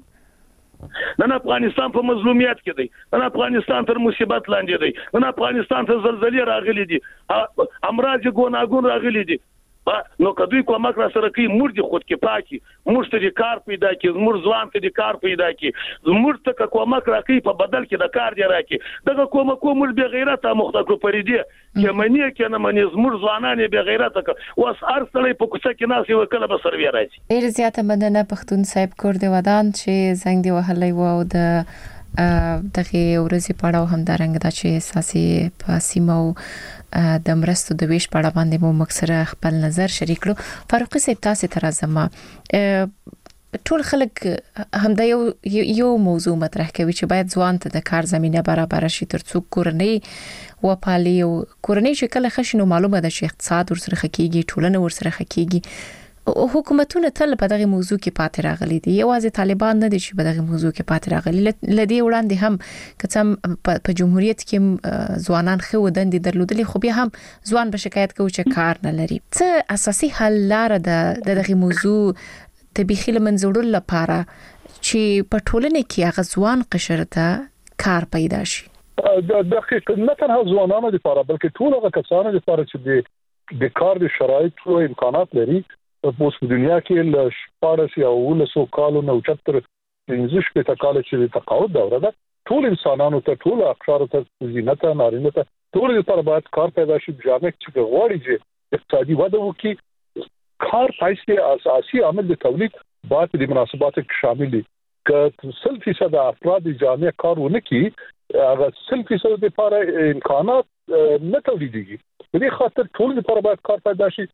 S7: نن افغانستان په مظلومیت کې دی، نن افغانستان تر مصیبت لاندې دی، نن افغانستان ته زلزلې راغلي دي، امراض ګوناګون راغلي دي. نو کدوې کومک را سره کوي موږ د خود کې پاکي، موږ ته د کار پیدا کی، موږ ځوان ته د کار پیدا کی، موږ ته کومک را کوي په بدل کې د کار دی راکي. دغه کومک موږ به غیرت مختکو پریدي چې منی کې نه منی موږ ځوانان به غیرت وس هر سړی په کوڅه کې ناس یو کله به سروي راځي.
S5: ډیر زیاته مننه پښتون صاحب کور دی ودان چې زنګ دی وهلې و او د دغه ورځې پړاو هم درنګ دا چې اساسي په سیمو د مرستو د ویش په اړه باندې مو مکسره خپل نظر شریک کړو. فاروقي صاحب تاسو ته راځم، ټول خلک هم دا یو یو موضوع مطرح کوي چې باید ځوان ته د کار زمينه برابر شي ترڅو کورنۍ و پالي او کورنۍ چې کله خشنو معلومه ده چې اقتصاد ورسره خکېږي، ټولنه ورسره خکېږي. حکومتونه تل په دغه موضوع کې پاتې راغلي دي، یوازې طالبان نه دي چې په دغه موضوع کې پاتې راغلي. لدی وړاندې هم کڅم په جمهوریت کې ځوانان خو دندې درلودلې، خو بیا هم ځوان به شکایت کوي چې کار نه لري. څه اساسي حل لاره ده دغه موضوع د بخیل منځوړل لپاره چې په ټولنه کې هغه ځوان قشر ته کار پیدا شي؟
S1: دقیق نه تنها ځوانانو لپاره بلکې ټول هغه کسانو لپاره چې د کار د شرایط او امکانات لري. په اوس دنیا کې ل شپږ او ولسو کالو نو چتر پنځه شپږ کال چې د تقاعد دوره ده، ټول انسانانو ته ټول اقشار ته زینت نارینه ته ټول لپاره باید کار پیدا شي. جامع چې غواړي چې اقتصادي وده وکړي، کار پیسې اساسي عامل د تولید باید د مناسباتو کې شامل دي که سل فیصد افراد جامعه کار ونه کی هغه سل فیصد لپاره امکانات نه تولیدېږي. په دې خاطر ټول لپاره باید کار پیدا شي.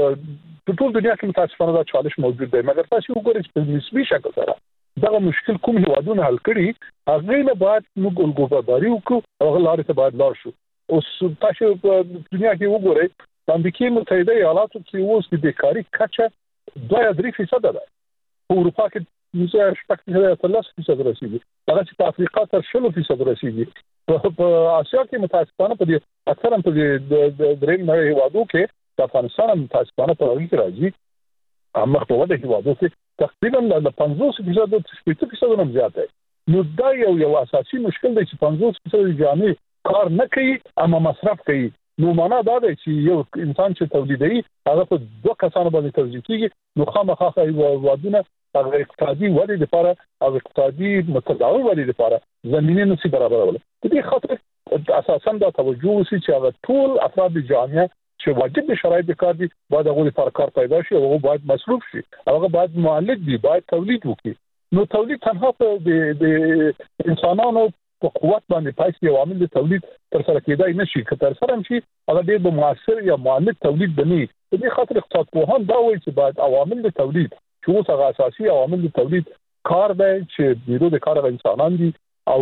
S1: په ټول دنیا کې متاسفانه دا چالش موجود دی، مګر تاسو وګورئ په نسبي شکل سره دا مشکل کوم هیوادونه حل کړي هغه نه باید موږ ګلګوبداري وکړو، هغه لارې ته باید لاړ شو. اوس تاسو په دنیا کې وګورئ د امریکای متحده ایالاتو کې اوس د بیکاری کچه دوه یا درې فیصد ده، په اروپا کې یې شپږ فیصد تر لس فیصد رسیدي، هغه چې په افریقا تر شل فیصد رسیدي، په اسیا کې متاسفانه په دې اکثرا په دې درې نړۍ هیوادو کې د افغانستان متاسفانه په اړه کې راځي اما په وده هیوادو کې تقریبا ل پنځوس فیصد تر شپږ فیصد هم زیات دی. نو دا یو یو اساسي مشکل دی چې پنځوس فیصد جامعه کار نه کوي اما مصرف کوي. نو معنا دا دی چې یو انسان چې تولیدي هغه په دوه کسانو باندې توزیع کیږي، نو خامخا هیوادونه هغه اقتصادي ودې لپاره او اقتصادي متداول ودې لپاره زمينه نشي برابرول. په دې خاطر اساسا دا توجه وسی چې هغه ټول افراد جامعه چې واجب شرایط کار دي باید هغه لپاره کار پیدا شي او هغه باید مصروف شي، هغه باید مؤلد دي، باید تولید وکړي. نو تولید تنها په د انسانانو په قوت باندې پایسي عوامل د تولید تر سره کېدای نشي، که تر سره شي هغه ډېر موثر یا مؤلد تولید بني. په دې خاطر اقتصاد پوهان دا وایي چې باید عوامل د تولید چې اوس هغه اساسي عوامل د تولید کار دی چې بیرو د کار انسانان دي او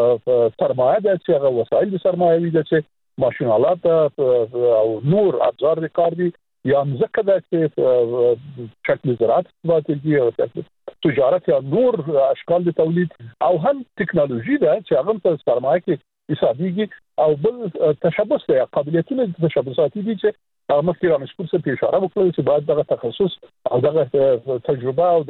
S1: سرمایه ده چې هغه وسایل د سرمایه دي چې ماشینالات او نور ابزار د کار دي یا مزکه ده چې شکل زراعت استفاده او شکل تجارت یا نور اشکال د تولید او هم ټکنالوژي ده چې هغه په سرمایه کې حسابيږي او بل تشبث یا قابلیتونه د تشبثاتي دي چې مخکې را مشکل څه په اشاره وکړل چې باید دغه تخصص او دغه تجربه او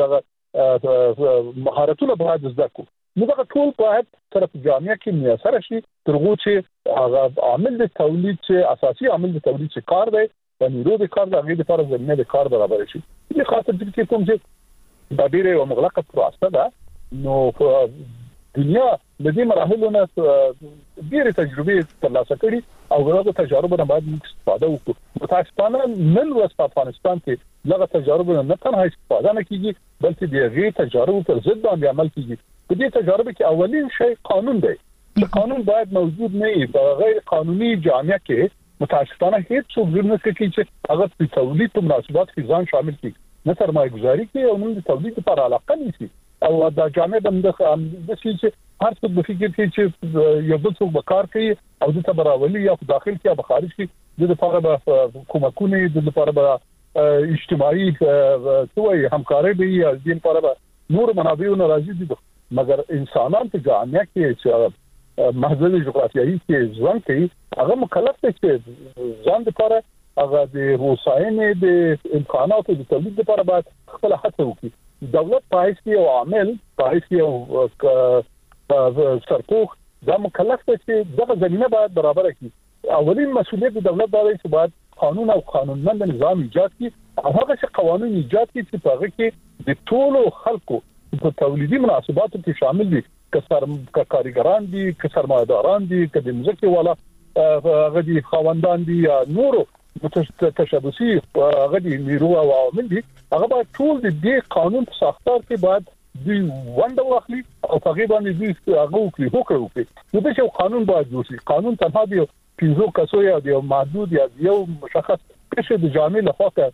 S1: دغه مهارتونه باید زده کړو. نو دغه ټول باید طرف جامعه کې میسر شي ترغو چې هغه عامل د تولید چې اساسي عامل د تولید چې کار دی د نیرو د کار د هغې لپاره زمینه د کار برابر شي. دې خاطر چې کوم چې دا ډېره یو مغلقه پروسه ده. نو دنیا د دې مراحلو نه ډېرې تجربې ترلاسه کړي او هغه تجارب نه باید موږ استفاده وکړو. متاسفانه نن ورځ په افغانستان کې دغه تجارب نه تنها استفاده نه کیږي بلکې د هغې تجارب پر ضد باندې عمل کیږي. په دې تجارب کې اولین شی قانون دی چې قانون باید موجود نه وي. په غیر قانوني جامعه کې متاسفانه هیڅ څوک نه کوي چې هغه په تولید په مناسبات کې ځان شامل کړي، نه سرمایه گذاري کوي او نه د تولید لپاره علاقه نیسي او دا جامعه د چې هر څوک به فکر کوي چې یو بل څوک به کار کوي او د تبراولي یا په داخل کې یا په خارج کې د لپاره به کومکونه د لپاره به اجتماعي توي همکاري به یا د لپاره به نور منابع ناراضي دي، مګر انسانان په جامعه کې چې محدود جغرافیایي کې ځوان کوي هغه مکلف دي چې ځان لپاره هغه د روساینې د امکاناتو د تولید لپاره باید خپل هڅه وکړي. دولت پایسي او عامل پایسي او سرپوخ دا مکلف دي چې دغه زمينه باید برابر کړي. اولین مسؤلیت د دولت دی چې باید قانون او قانونمند نظام ایجاد کړي او هغه چې قوانين ایجاد کړي چې په هغه کې د ټولو خلکو په تولیدي مناسباتو کې شامل دي، که سر کارګران دي، که سرمایه‌داران دي، که د مزکه والا هغه دي خواندان دي یا نورو تشبثي هغه دي نیرو او عوامل دي، هغه باید ټول د دې قانون په ساختار کې باید دوی ونده واخلي او هغه باندې دوی هغه وکړي هوکړه وکړي. نو د یو قانون باید جوړ شي. قانون تنها دی پنځو کسو یا د محدود یا یو مشخص کشه د جامع لخوا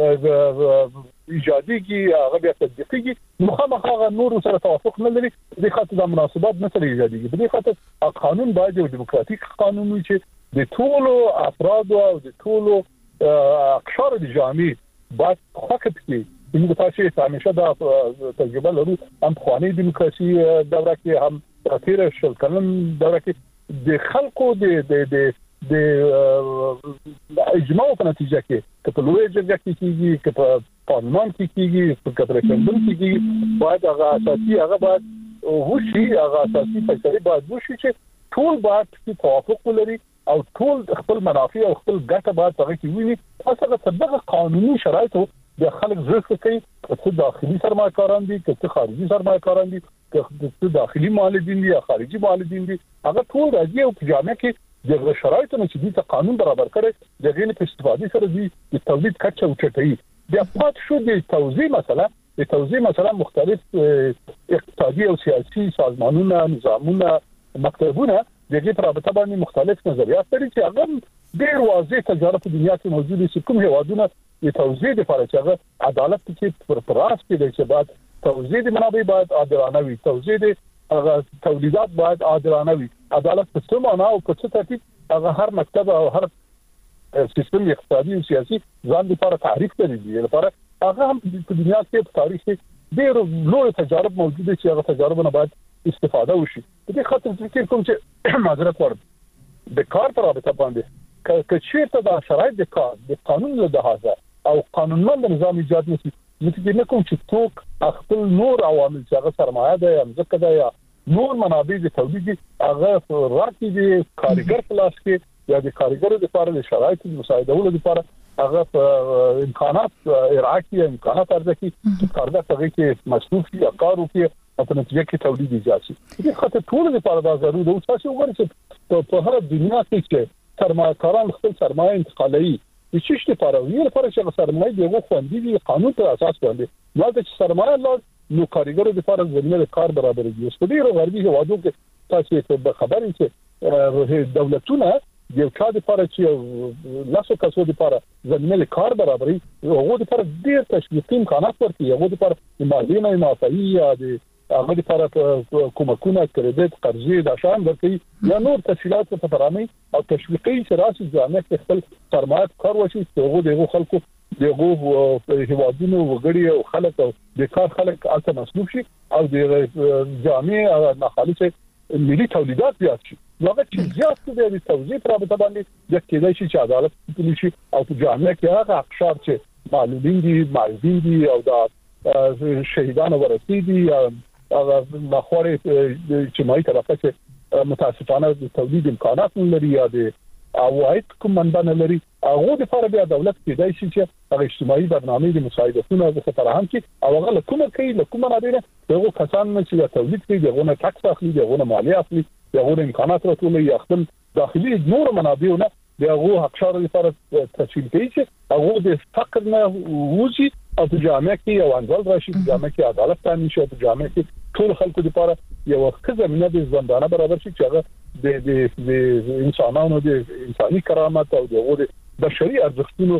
S1: ایجادي کې هغه بیا تطبیقي نو خامخا نور سره توافق نه لري. د خاطر د مناسبات نه سره ایجادي کې د خاطر قانون باید یو دیموکراتیک قانون وي چې د ټولو افراد او د ټولو اقشار د جامع باید حق پکې موږ تاسو ته همیشه دا تجربه لرو هم خواني دیموکراسي دوره کې هم تیر شل کلن دوره کې د خلکو د د د اجماع په نتیجه کې چې په لوی جرګه کې کیږي چې په پارلمان کې کیږي په ریفرندوم کې کیږي باید هغه اساسي هغه باید وشي هغه اساسي فیصله باید وشي چې ټول باید په توافق ولري او ټول خپل منافع او خپل ګټه باید هغه کې ویني. تاسو دغه قانوني شرایطو د خلک زړه کوي چې داخلي سرمایه‌کاران دي چې خارجي سرمایه‌کاران دي چې داخلي مالدین دي یا خارجي مالدین دي هغه ټول راځي او په جامعه کې د شرایطو چې د قانون برابر کړي د غیر په استفادې سره دي د تولید کچه او چټي بیا پات شو د توزیع مسله د توزیع مثلا مختلف اقتصادي او سیاسي سازمانونه نظامونه مکتبونه دغه په رابطه باندې مختلف نظریات لري چې هغه ډیر واضح تجارب په دنیا کې موجود دي کوم هیوادونه د توزیع لپاره چې هغه عدالت کې پر پراس کې د شباب توزیع د منابع باید عادلانه وي توزیع د هغه تولیدات باید عادلانه وي عدالت په څه معنا او په څه ترتیب هغه هر مکتب او هر سیستم اقتصادي او سیاسي ځان لپاره تعریف کوي لپاره هغه هم په دنیا کې په تاریخ کې ډېر لوی تجارب موجود دي چې هغه تجاربونه باید استفاده وشي په دې خاطر فکر کوم چې معذرت ورته د کار پر رابطه باندې که چیرته د شرایط د کار د قانون له لحاظه او قانونمند نظام ایجاد نشي نتیجه نه کوم چې څوک خپل نور عوامل چې هغه سرمایه ده یا ځکه ده یا نور منابع د تولید هغه راکې د کارګر خلاص کې یا د کارګرو لپاره د شرایطو مساعدولو لپاره هغه امکانات ارعاقي امکانات ارزکي چې کارګر څنګه کې مصروف یا کار وکړي او په نتیجه کې تولید ایجاد شي دې خاطر ټول لپاره دا ضروري ده چې وګورئ چې په هر دنیا کې چې سرمایه‌کاران خپل سرمایه انتقالوي د چشت لپاره ویل لپاره چې سرمایه دیغه خوندې دي قانون پر اساس باندې نو چې سرمایه لاس نو کارګرو لپاره زمينه کار برابر دي اوس په ډیرو غربي هوادو کې تاسو ته خبرې چې دولتونه یو چا لپاره چې لاسو کسو لپاره زمينه کار برابري هغه لپاره ډیر تشویقي امکانات ورکړي هغه لپاره مالیه نه معافي یا د هغه لپاره کومکونه کریډټ قرضې د شان ورکړي یا نور تفصيلات په فرامي او تشویقي شراسي ځانه خپل سرمایه کار وشي هغه دغه خلکو دغه هیوادونو وګړي او خلک او د کار خلک اته مسلوب شي او د جامع نه خالص ملي تولیدات زیات شي هغه چې زیات د توزیع پر رابطه باندې د کېدای شي چې عدالت پولیسي او په جامع کې هغه اقشار چې معلولین دي معذورین دي او د شهیدانو ورسېدي هغه مخوري اجتماعي طرفه چې متاسفانه د تولید امکانات نه لري یا د عواید کوم منبع نه لري هغه د لپاره بیا دولت کېدای شي چې هغه اجتماعي برنامې د مساعدتونو د فراهم کړي او هغه کومه کوي له کومه نه دی دغه کسان چې تولید کوي دغه ټاکس اخلي دغه مالیه اخلي دغه امکانات راټولوي یا خپل داخلي نور منابعونه دغه حقشار لپاره تشکیل کوي چې هغه د فقر نه وځي او په جامعه کې یو انځل راشي په جامعه کې عدالت تامین شي په جامعه کې ټول خلکو لپاره یو خزمنه د ژوندانه برابر شي چې هغه د د انسانانو د انساني کرامت او د بشري ارزښتونو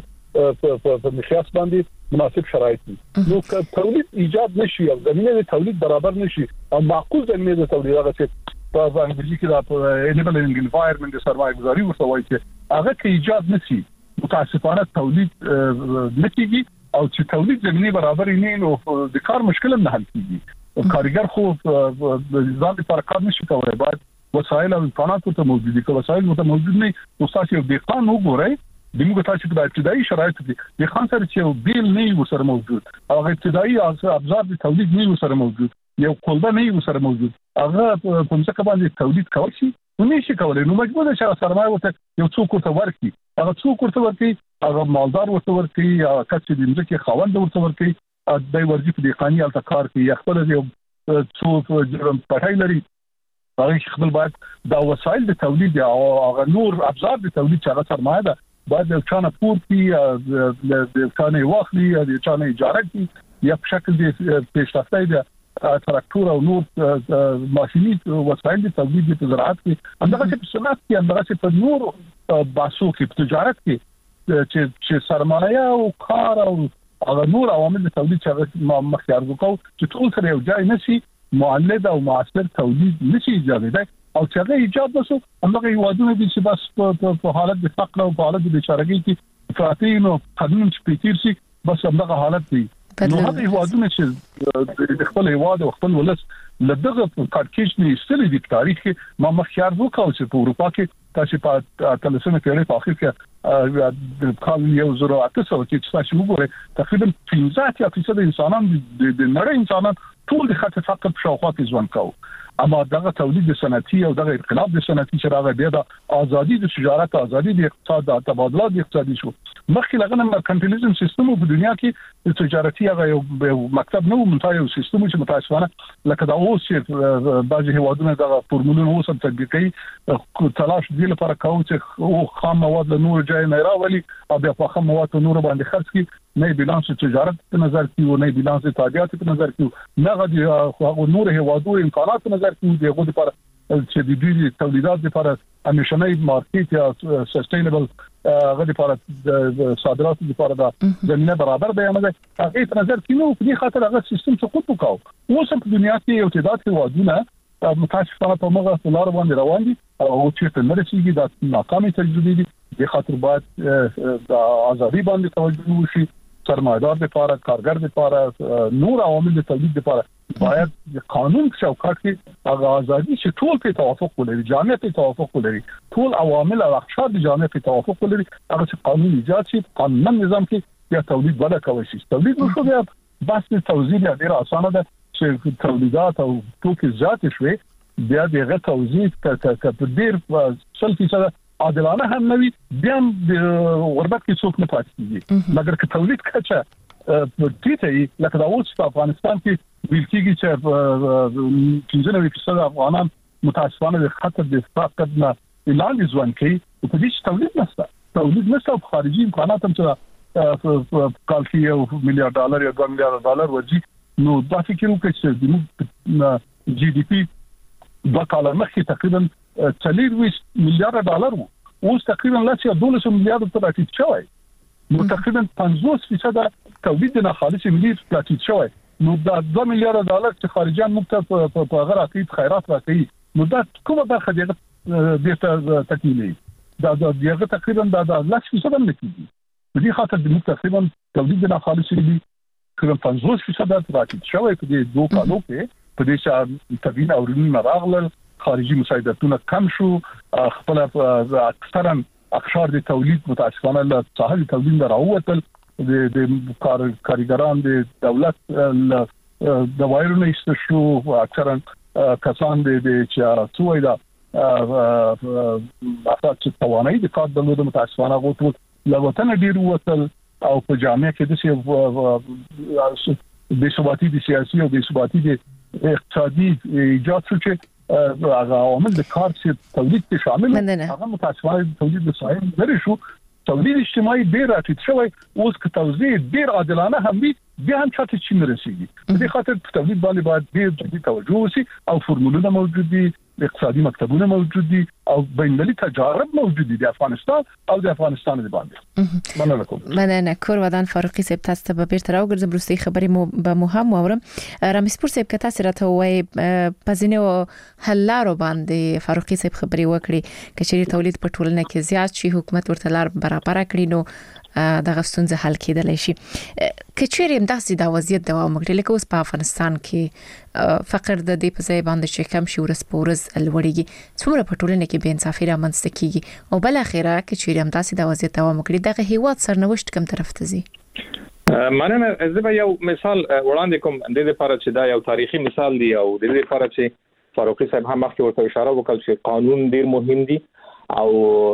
S1: په مقیاس باندې مناسب شرایط دي نو که تولید ایجاد نشي او زمينه د تولید برابر نشي او معقول زمينه د تولید هغه چې په انګلیسي کې د enabling environment د سرمایه گذاري ورته وایي چې هغه کې ایجاد نشي متاسفانه تولید نکېږي او چې تولید زمينه برابر نه نو د کار مشکل نه حل کیږي کارګر خو ځان لپاره کار نشي کولای باید وسایل او امکانات ته موجود دي که وسایل مو ته موجود نه نو تاسو یو د قانون وګورئ دغه تاسو په ابتدایي شرایطو کې د خان سره چې بیل نه وسره موجود او ابتدایي ابزار د تولید نه وسره موجود یو کولبه نه وسره موجود هغه په څه باندې تولید کوي شي نو نشي کولای نو مجبور دي چې سرمایه ورته یو څوک ورته ورکړي هغه څوک ورته ورکړي هغه مالدار ورته ورکړي یا کڅ دې ځکه خاوند ورته ورکړي د ورځې په دقانی الته کار کوي خپل یو څو پټای لري هغه خپل باید دا وسایل د تولید او هغه نور ابزار د تولید چې هغه سرمایه ده باید د چانه پورتي د چانه واخلي د چانه اجاره کی یا په شکل د پیشرفته د تراکتور او نور ماشيني وسایل د تولید په زراعت کې همدغه چې صنعت کې همدغه چې په نور باسو کې په تجارت کې چې چې سرمایه او کار او هغه نور عوامل د تولید چې ما مخکې ارزو کوم چې ټول سره یو ځای نشي معلد او معاصر تولید نشي ایجاد دی او چې هغه ایجاد وسو هغه یوادونه دي چې بس په حالت د فقر او په حالت د بیچارګۍ کې فاتین او قانون سپیټیر شي بس هغه حالت دی نو هغه یوادونه چې د خپل یواد او خپل ولس لدغه کارکېش نه استلې د تاریخ ما مخکې ارزو کوم چې په اروپا کې تاسو په تلسمه کې په اخر کې د کال یو زره اته سوه چې تاسو وګورئ تقریبا پنځه فیصد انسانان د نړۍ انسانان ټول د خط فقر په شاوخوا کې ژوند کوي اما دغه تولید صنعتي او دغه انقلاب د صنعتي چې راغی بیا د ازادي د تجارت ازادي د اقتصاد د تبادلات اقتصادي شو مخکې لغه مرکنټالیزم سیستم په دنیا کې د تجارتي هغه یو مکتب نو منتای یو سیستم چې متاسفانه لکه دا اوس چې بعضي هوادونه د فورمولونو اوس تطبیقي تلاش دی لپاره کوي چې خام مواد له نور ځای نه راولي او بیا په خام مواد نور باندې خرڅ کی نه بیلانس تجارت په نظر کې و، نه بیلانس تاجرات په نظر کې و، نه غو نور هوادو امکانات په نظر کې و. دغه لپاره چې د دې تولیدات لپاره همیشنۍ مارکیټ یا سستینبل غو لپاره د صادرات لپاره د زمينه برابر بیان ده. هغه په نظر کې نو په دې خاطر هغه سیستم سقوط وکاو. اوس په دنیا کې یو تعداد هوادونه متاسفانه په موږ لار باندې روان دي او چې ته نرسېږي د ناکامي تجربې دي. د خاطر باید د ازادي باندې توجه وشي، سرمایدار لپاره، کارګر لپاره، نور عوامل د تولید لپاره باید د قانون چوکاټ کې هغه ازادي چې ټول په توافق ولري، جامعه په توافق ولري، ټول عوامل او اقشار د جامعه په توافق ولري، هغه چې قانون ایجاد شي، قانون نظام کې یا تولید ولا کوي شي. تولید نشو بیا بس د توزیع ډیره اسانه ده چې تولیدات او توکي زیات شوي، بیا دغه توزیع ته په ډیر سل فیصد عادلانه هم نوي، بیا د غربت کې څوک نه پاتې کیږي. مګر که تولید کچه په ټیټه لکه دا اوس په افغانستان کې ویل کېږي چې پنځه نوي فیصد افغانان متاسفانه د خطر د فقر نه اعلان ځوان کوي. په دې چې تولید نشته، تولید نشته او خارجي امکانات هم چې کال کې یو میلیارډ ډالر یا دوه میلیارډ ډالر ورځي، نو دا فکر وکړئ چې د جی ډي پی د کال مخکې تقریبا څلور میلیارډ ډالر وو، اوس تقریبا لاسه دولس میلیارډ ته راټیټ شوی. نو تقریبا پنځوس فیصد تولید نه خالص ملي راټیټ شوی. نو دا دوه میلیارډ ډالر چې خارجيان موږ ته په هغه راکې خیرات راکړي، نو دا کومه برخه دی د تکمیلي دا دغه تقریبا دا لاس فیصد هم نکېږي. په دې خاطر د موږ تقریبا تولید نه خالص ملي تقریبا پنځوس فیصد راټیټ شوی په دې دوه کالو کې. په دې چې تبین او رنی راغلل، خارجي مساعدتونه کم شو، خپل اکثرا اقشار د تولید متاسفانه له ساحل تولید نه راووتل. د د کارګران د دولت د وایرونو ایستشو، اکثرا کسان د چې څوی دا اساس توانایي د کار د متاسفانه غوټو له وطن ډیر وصل او په جامعه کې د څه د ثباتي د سیاسي او د ثباتي د اقتصادي ایجاد شو چې هغه عوامل د کار چې تولید ته شامل هغه متاسفانه تولید د ساين لري شو. تولید اجتماعي ډیر راټیټ شوی. اوس که توزیع ډیر عادلانه هم وي، بیا هم چاته چی نه رسیږي. په دې خاطر په تولید باندې باید ډیر جدي توجه وشي او فرمولونه موجود دي، اقتصادي مکتبونه موجود دي او بین‌المللي تجارب موجود دي د افغانستان او د افغانستان د باندې. مننه کوم.
S5: مننه کور ودان فاروقي صاحب، تاسو ته به بیرته راوګرځم. وروستي خبرې مو به مو هم واورم. رمیسپور صاحب که تاسو راته وایي پزینه حل لارو باندې فاروقي صاحب خبرې وکړي، کچېری تولید په ټولنه کې زیات شي، حکومت ورته لار برابر کړي، نو د غستونځ حل کېدلی شي. کچېری هم داسې د وضعیت دوام وکړي لکه اوس په افغانستان کې فقر د دې په ځای باندې چې کم شي ورځ په ورځ لوړېږي، څومره په ټولنه کې بې انصافي رامنځته کیږي او بل اخره کچېری هم داسې د وضعیت دوام وکړي، دغه هیواد سرنوشت کوم طرف ته ځي؟
S6: مننه. زه به یو مثال وړاندې کوم د دې لپاره چې دا یو تاریخي مثال دی او د دې لپاره چې فاروقي صاحب هم مخکې ورته اشاره وکړه چې قانون ډیر مهم دی او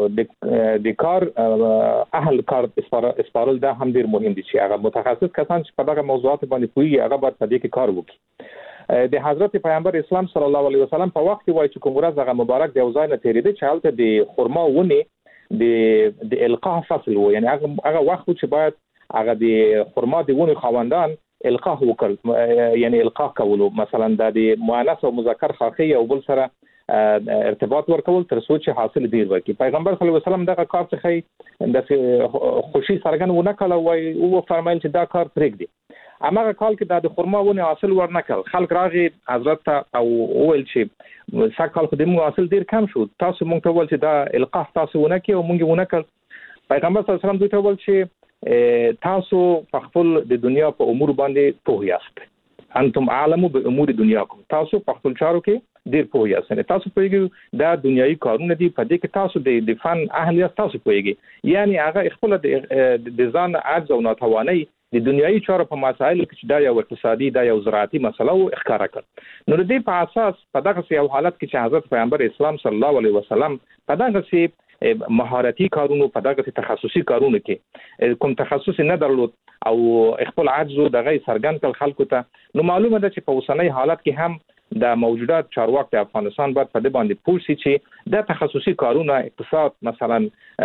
S6: د د کار اهل کار اسپارل دا هم ډیر مهم دي چې هغه متخصص کسان چې په دغه موضوعات باندې پوهیږي هغه باید په دې کې کار وکړي. د حضرت پیغمبر اسلام صلی الله علیه وسلم په وخت کې وایي چې کوم ورځ هغه مبارک د وزای نه تیریده چې حالت د خرما ونه د د القاء فصل و، یعنی هغه هغه وخت چې باید هغه د خرما د ونه خواندان القاء وکړ، یعنی القاء کولو، مثلا د مؤنث او مذکر خاخي او بل سره ارتباط ورکول تر څو چې حاصل ډیر وکړي. پیغمبر صلی الله علیه وسلم دغه کار څخه د خوشي سرګن ونه کړ او او فرمایل چې دا کار پرېږدي. امغه کال کې د خرما ونه حاصل ورنکړ، خلک راغی حضرت او اول چې ساکال خو د مو حاصل ډیر کم شو، تاسو مونږ ته ول چې دا القاح تاسو ونه کې او مونږ ونه کړ. پیغمبر صلی الله علیه وسلم دوی ته ول چې تاسو په خپل د دنیا په امور باندې پوه یاست، انتم عالمو به امور دنیاکم، تاسو په خپل چارو کې ډیر پوه یاست، تاسو پوهیږئ دا دنیوي کارونه دي، په دې کې تاسو د فن اهل یاست، تاسو پوهیږئ، یعنی هغه خپل د ځان عجز او ناتواني د دنیوي چارو په مسایلو کې دا یو اقتصادي دا یو زراعتي مسله او ښکارا کړ. نو د دې په اساس په دغه یو حالت کې چې حضرت پیغمبر اسلام صلی الله علیه وسلم په دغه سي مهارتي کارونو په دغه تخصصي کارونو کې کوم تخصص نه درلود او خپل عجز او دغه سرګن کل خلکو ته، نو معلومه ده چې په اوسنۍ حالت کې هم د موجوده چارواکي د افغانستان باید په دې باندې پوه شي چې د تخصصي کارونه اقتصاد مثلا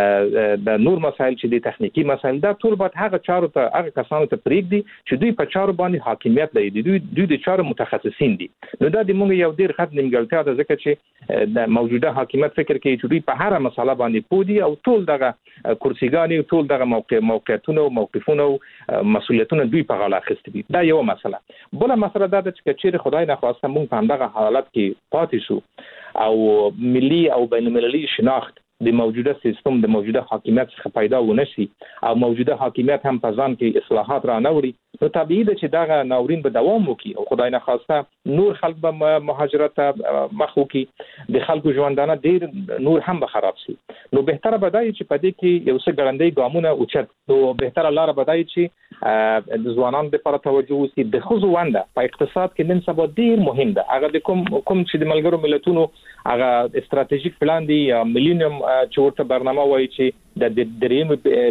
S6: د نور مسایل چې د تخنیکی مسایل دا ټول باید هغه چارو ته هغه کسانو ته پریږدي چې دوی په چارو باندې حاکمیت لري، دوی دوی د چارو متخصصین دي. نو دا د موږ یو ډیر خط نیمګړتیا ده ځکه چې د موجوده حاکمیت فکر کوي چې دوی په هر مسله باندې پوه دي او ټول دغه کرسیګانی ټول دغه موقع موقعیتونه او موقفونه او مسولیتونه دوی په غاړه اخیستي دي. دا یو مسله. بل مسله دا ده چې چیرې خدای نه خواسته موږ په همدغه حالت کې پاتې شو او ملي او بین المللي شناخت د موجوده سیستم د موجوده حاکمیت څخه پیدا ونشي او موجوده حاکمیت هم په ځان کې اصلاحات را نه وړي، نو طبیعي ده چې دغه ناورین به دوام وکړي او خدای نه خواسته نور خلک به مهاجرت مخ وکړي، د خلکو ژوندانه ډیر نور هم به خراب شي. نو بهتره به دی چې په دې کې یو څه ګړندۍ ګامونه اوچت، نو بهتره لاره به دی چې د ځوانانو لپاره توجه وشي. د ښځو ونده په اقتصاد کې نن سبا ډیر مهم ده. هغه د کوم کوم چې د ملګرو ملتونو هغه استراتیژیک پلان دی یا ملینیوم چې ورته برنامه وایي چې د دریم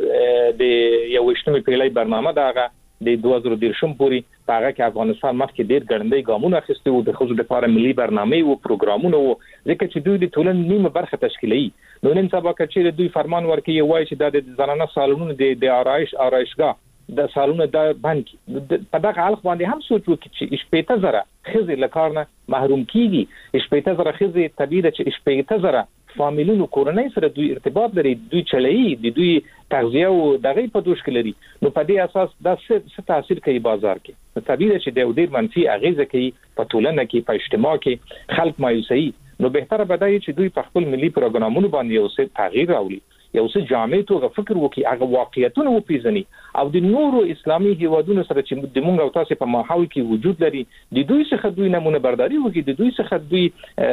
S6: د یو وشتمې پیړۍ برنامه ده، هغه د دوه زره دیرشم پورې په هغه کې افغانستان مخکې ډیر ګړندۍ ګامونه اخیستي وو، د ښځو لپاره ملي برنامې او پروګرامونه وو ځکه چې دوی د ټولنې نیمه برخه تشکیلوي. نو نن سبا چې دوی فرمان ورکوي وایي چې د زنانه سالونونو د آرایش آرایشګاه د سالونه د بند کې په دغه حالت باندې هم سوچ وکړي چې شپږ زره ښځې له کار نه محروم کیږي، شپږ زره ښځې طبیعي ده چې شپږ زره فامیلونو کورنۍ سره دوی ارتباط لري، دوی چلایي د دوی تغذیه او دغه په دوش کې لري. نو په دې اساس دا څه تاثیر کوي بازار کې، نو طبیعي ده چې د ډیر منفي اغیزه کوي په ټولنه کې، په اجتماع کې خلک مایوسي. نو بهتره به دی چې دوی په خپل ملي پروګرامونو باندې یو څه تغییر راوړي، یو څه جامع توګه فکر وکړي، هغه واقعیتونه وپیژني او د نورو اسلامي هیوادونو سره چې د مونږ او تاسو په ماحول کې وجود لري د دوی څخه دوی نمونه برداري وکړي، د دوی څخه دوی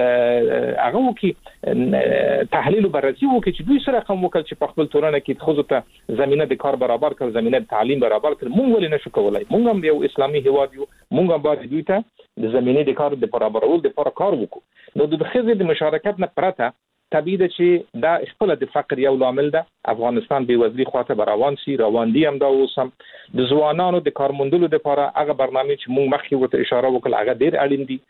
S6: هغه وکړي تحلیل او بررسي وکړي چې دوی سره کوم وکړي چې په خپل ټولنه کې خو ته زمينه د کار برابر کړ، زمينه د تعلیم برابر کړ. مونږ ولې نشو کولای؟ مونږ هم یو اسلامي هیواد یو، مونږ هم باید دوی ته د زمينه د کار د برابرولو لپاره کار وکړو. نو د خزې د مشارکت نه پرته طبیعي ده چې دا خپل د فقر یو لامل ده. افغانستان به وزري خواته روان شي، روان دي هم دا اوسم. د ځوانانو د کارموندلو لپاره هغه برنامه چې موږ مخکې ورته اشاره وکړه هغه ډیر اړین دي.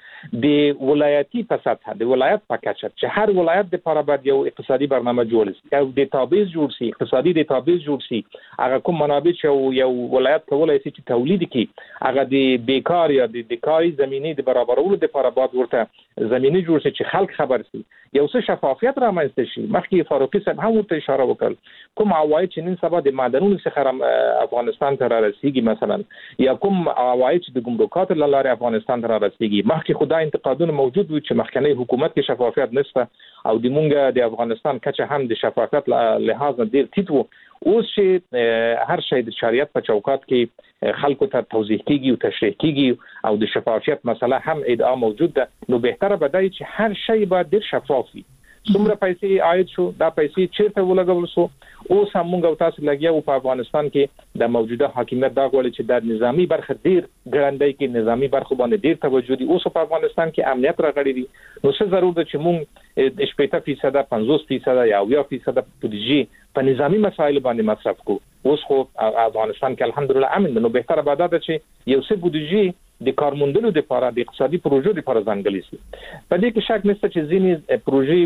S6: د ولایتي په سطح د ولایت په کچه چې هر ولایت لپاره باید یو اقتصادي برنامه جوړ شي، یو ډیټابیس جوړ شي، اقتصادي ډیټابیس جوړ شي. هغه کوم منابع چې یو ولایت کولای شي چې تولید کړي، هغه د بیکار یا د کاري زمینه د برابرولو لپاره باید ورته زمینه جوړ شي چې خلک خبر شي، یو څه شفافیت رامنځته شي. مخکې فاروقي صاحب هم ورته اشاره وکړ کوم عواید چې نن سبا د معدنونو څخه افغانستان ته رارسیږي مثلا، یا کوم عواید چې د ګمرکاتو له لارې افغانستان ته رارسیږي. مخکې خدای انتقادونه موجود وو چې مخکنی حکومت کې شفافیت نشته او د مونږ د افغانستان کچه هم د شفافیت لحاظ نه ډیر ټیټ وو. اوس چې هر شی د شریعت په چوکاټ کې خلکو ته توضیح کیږي او تشریح کیږي او د شفافیت مسله هم ادعا موجود ده، نو بهتره به دی چې هر شی باید ډیر شفاف وي. څومره پیسې عاید شو، دا پیسې چیرته ولګول شو. اوس هم موږ او تاسو لګیا په افغانستان کې د موجوده حاکمیت دا غواړي چې د نظامی برخه ډیر ګړندۍ کې نظامی برخه باندې ډیر توجه دي. اوس په افغانستان کې امنیت راغلی دی، نو څه ضرور ده چې موږ شپږ فیصد پنځوس فیصد یا اویا فیصد بودیجه په نظامی مسایل باندې مصرف کو. اوس خو افغانستان کې الحمدلله امن ده، نو بهتره به ده چې یو څه بودیجه د کارموندلو لپاره د اقتصادي پروژو لپاره ځانګړي شي. په دې کې شک نشته چې ځینې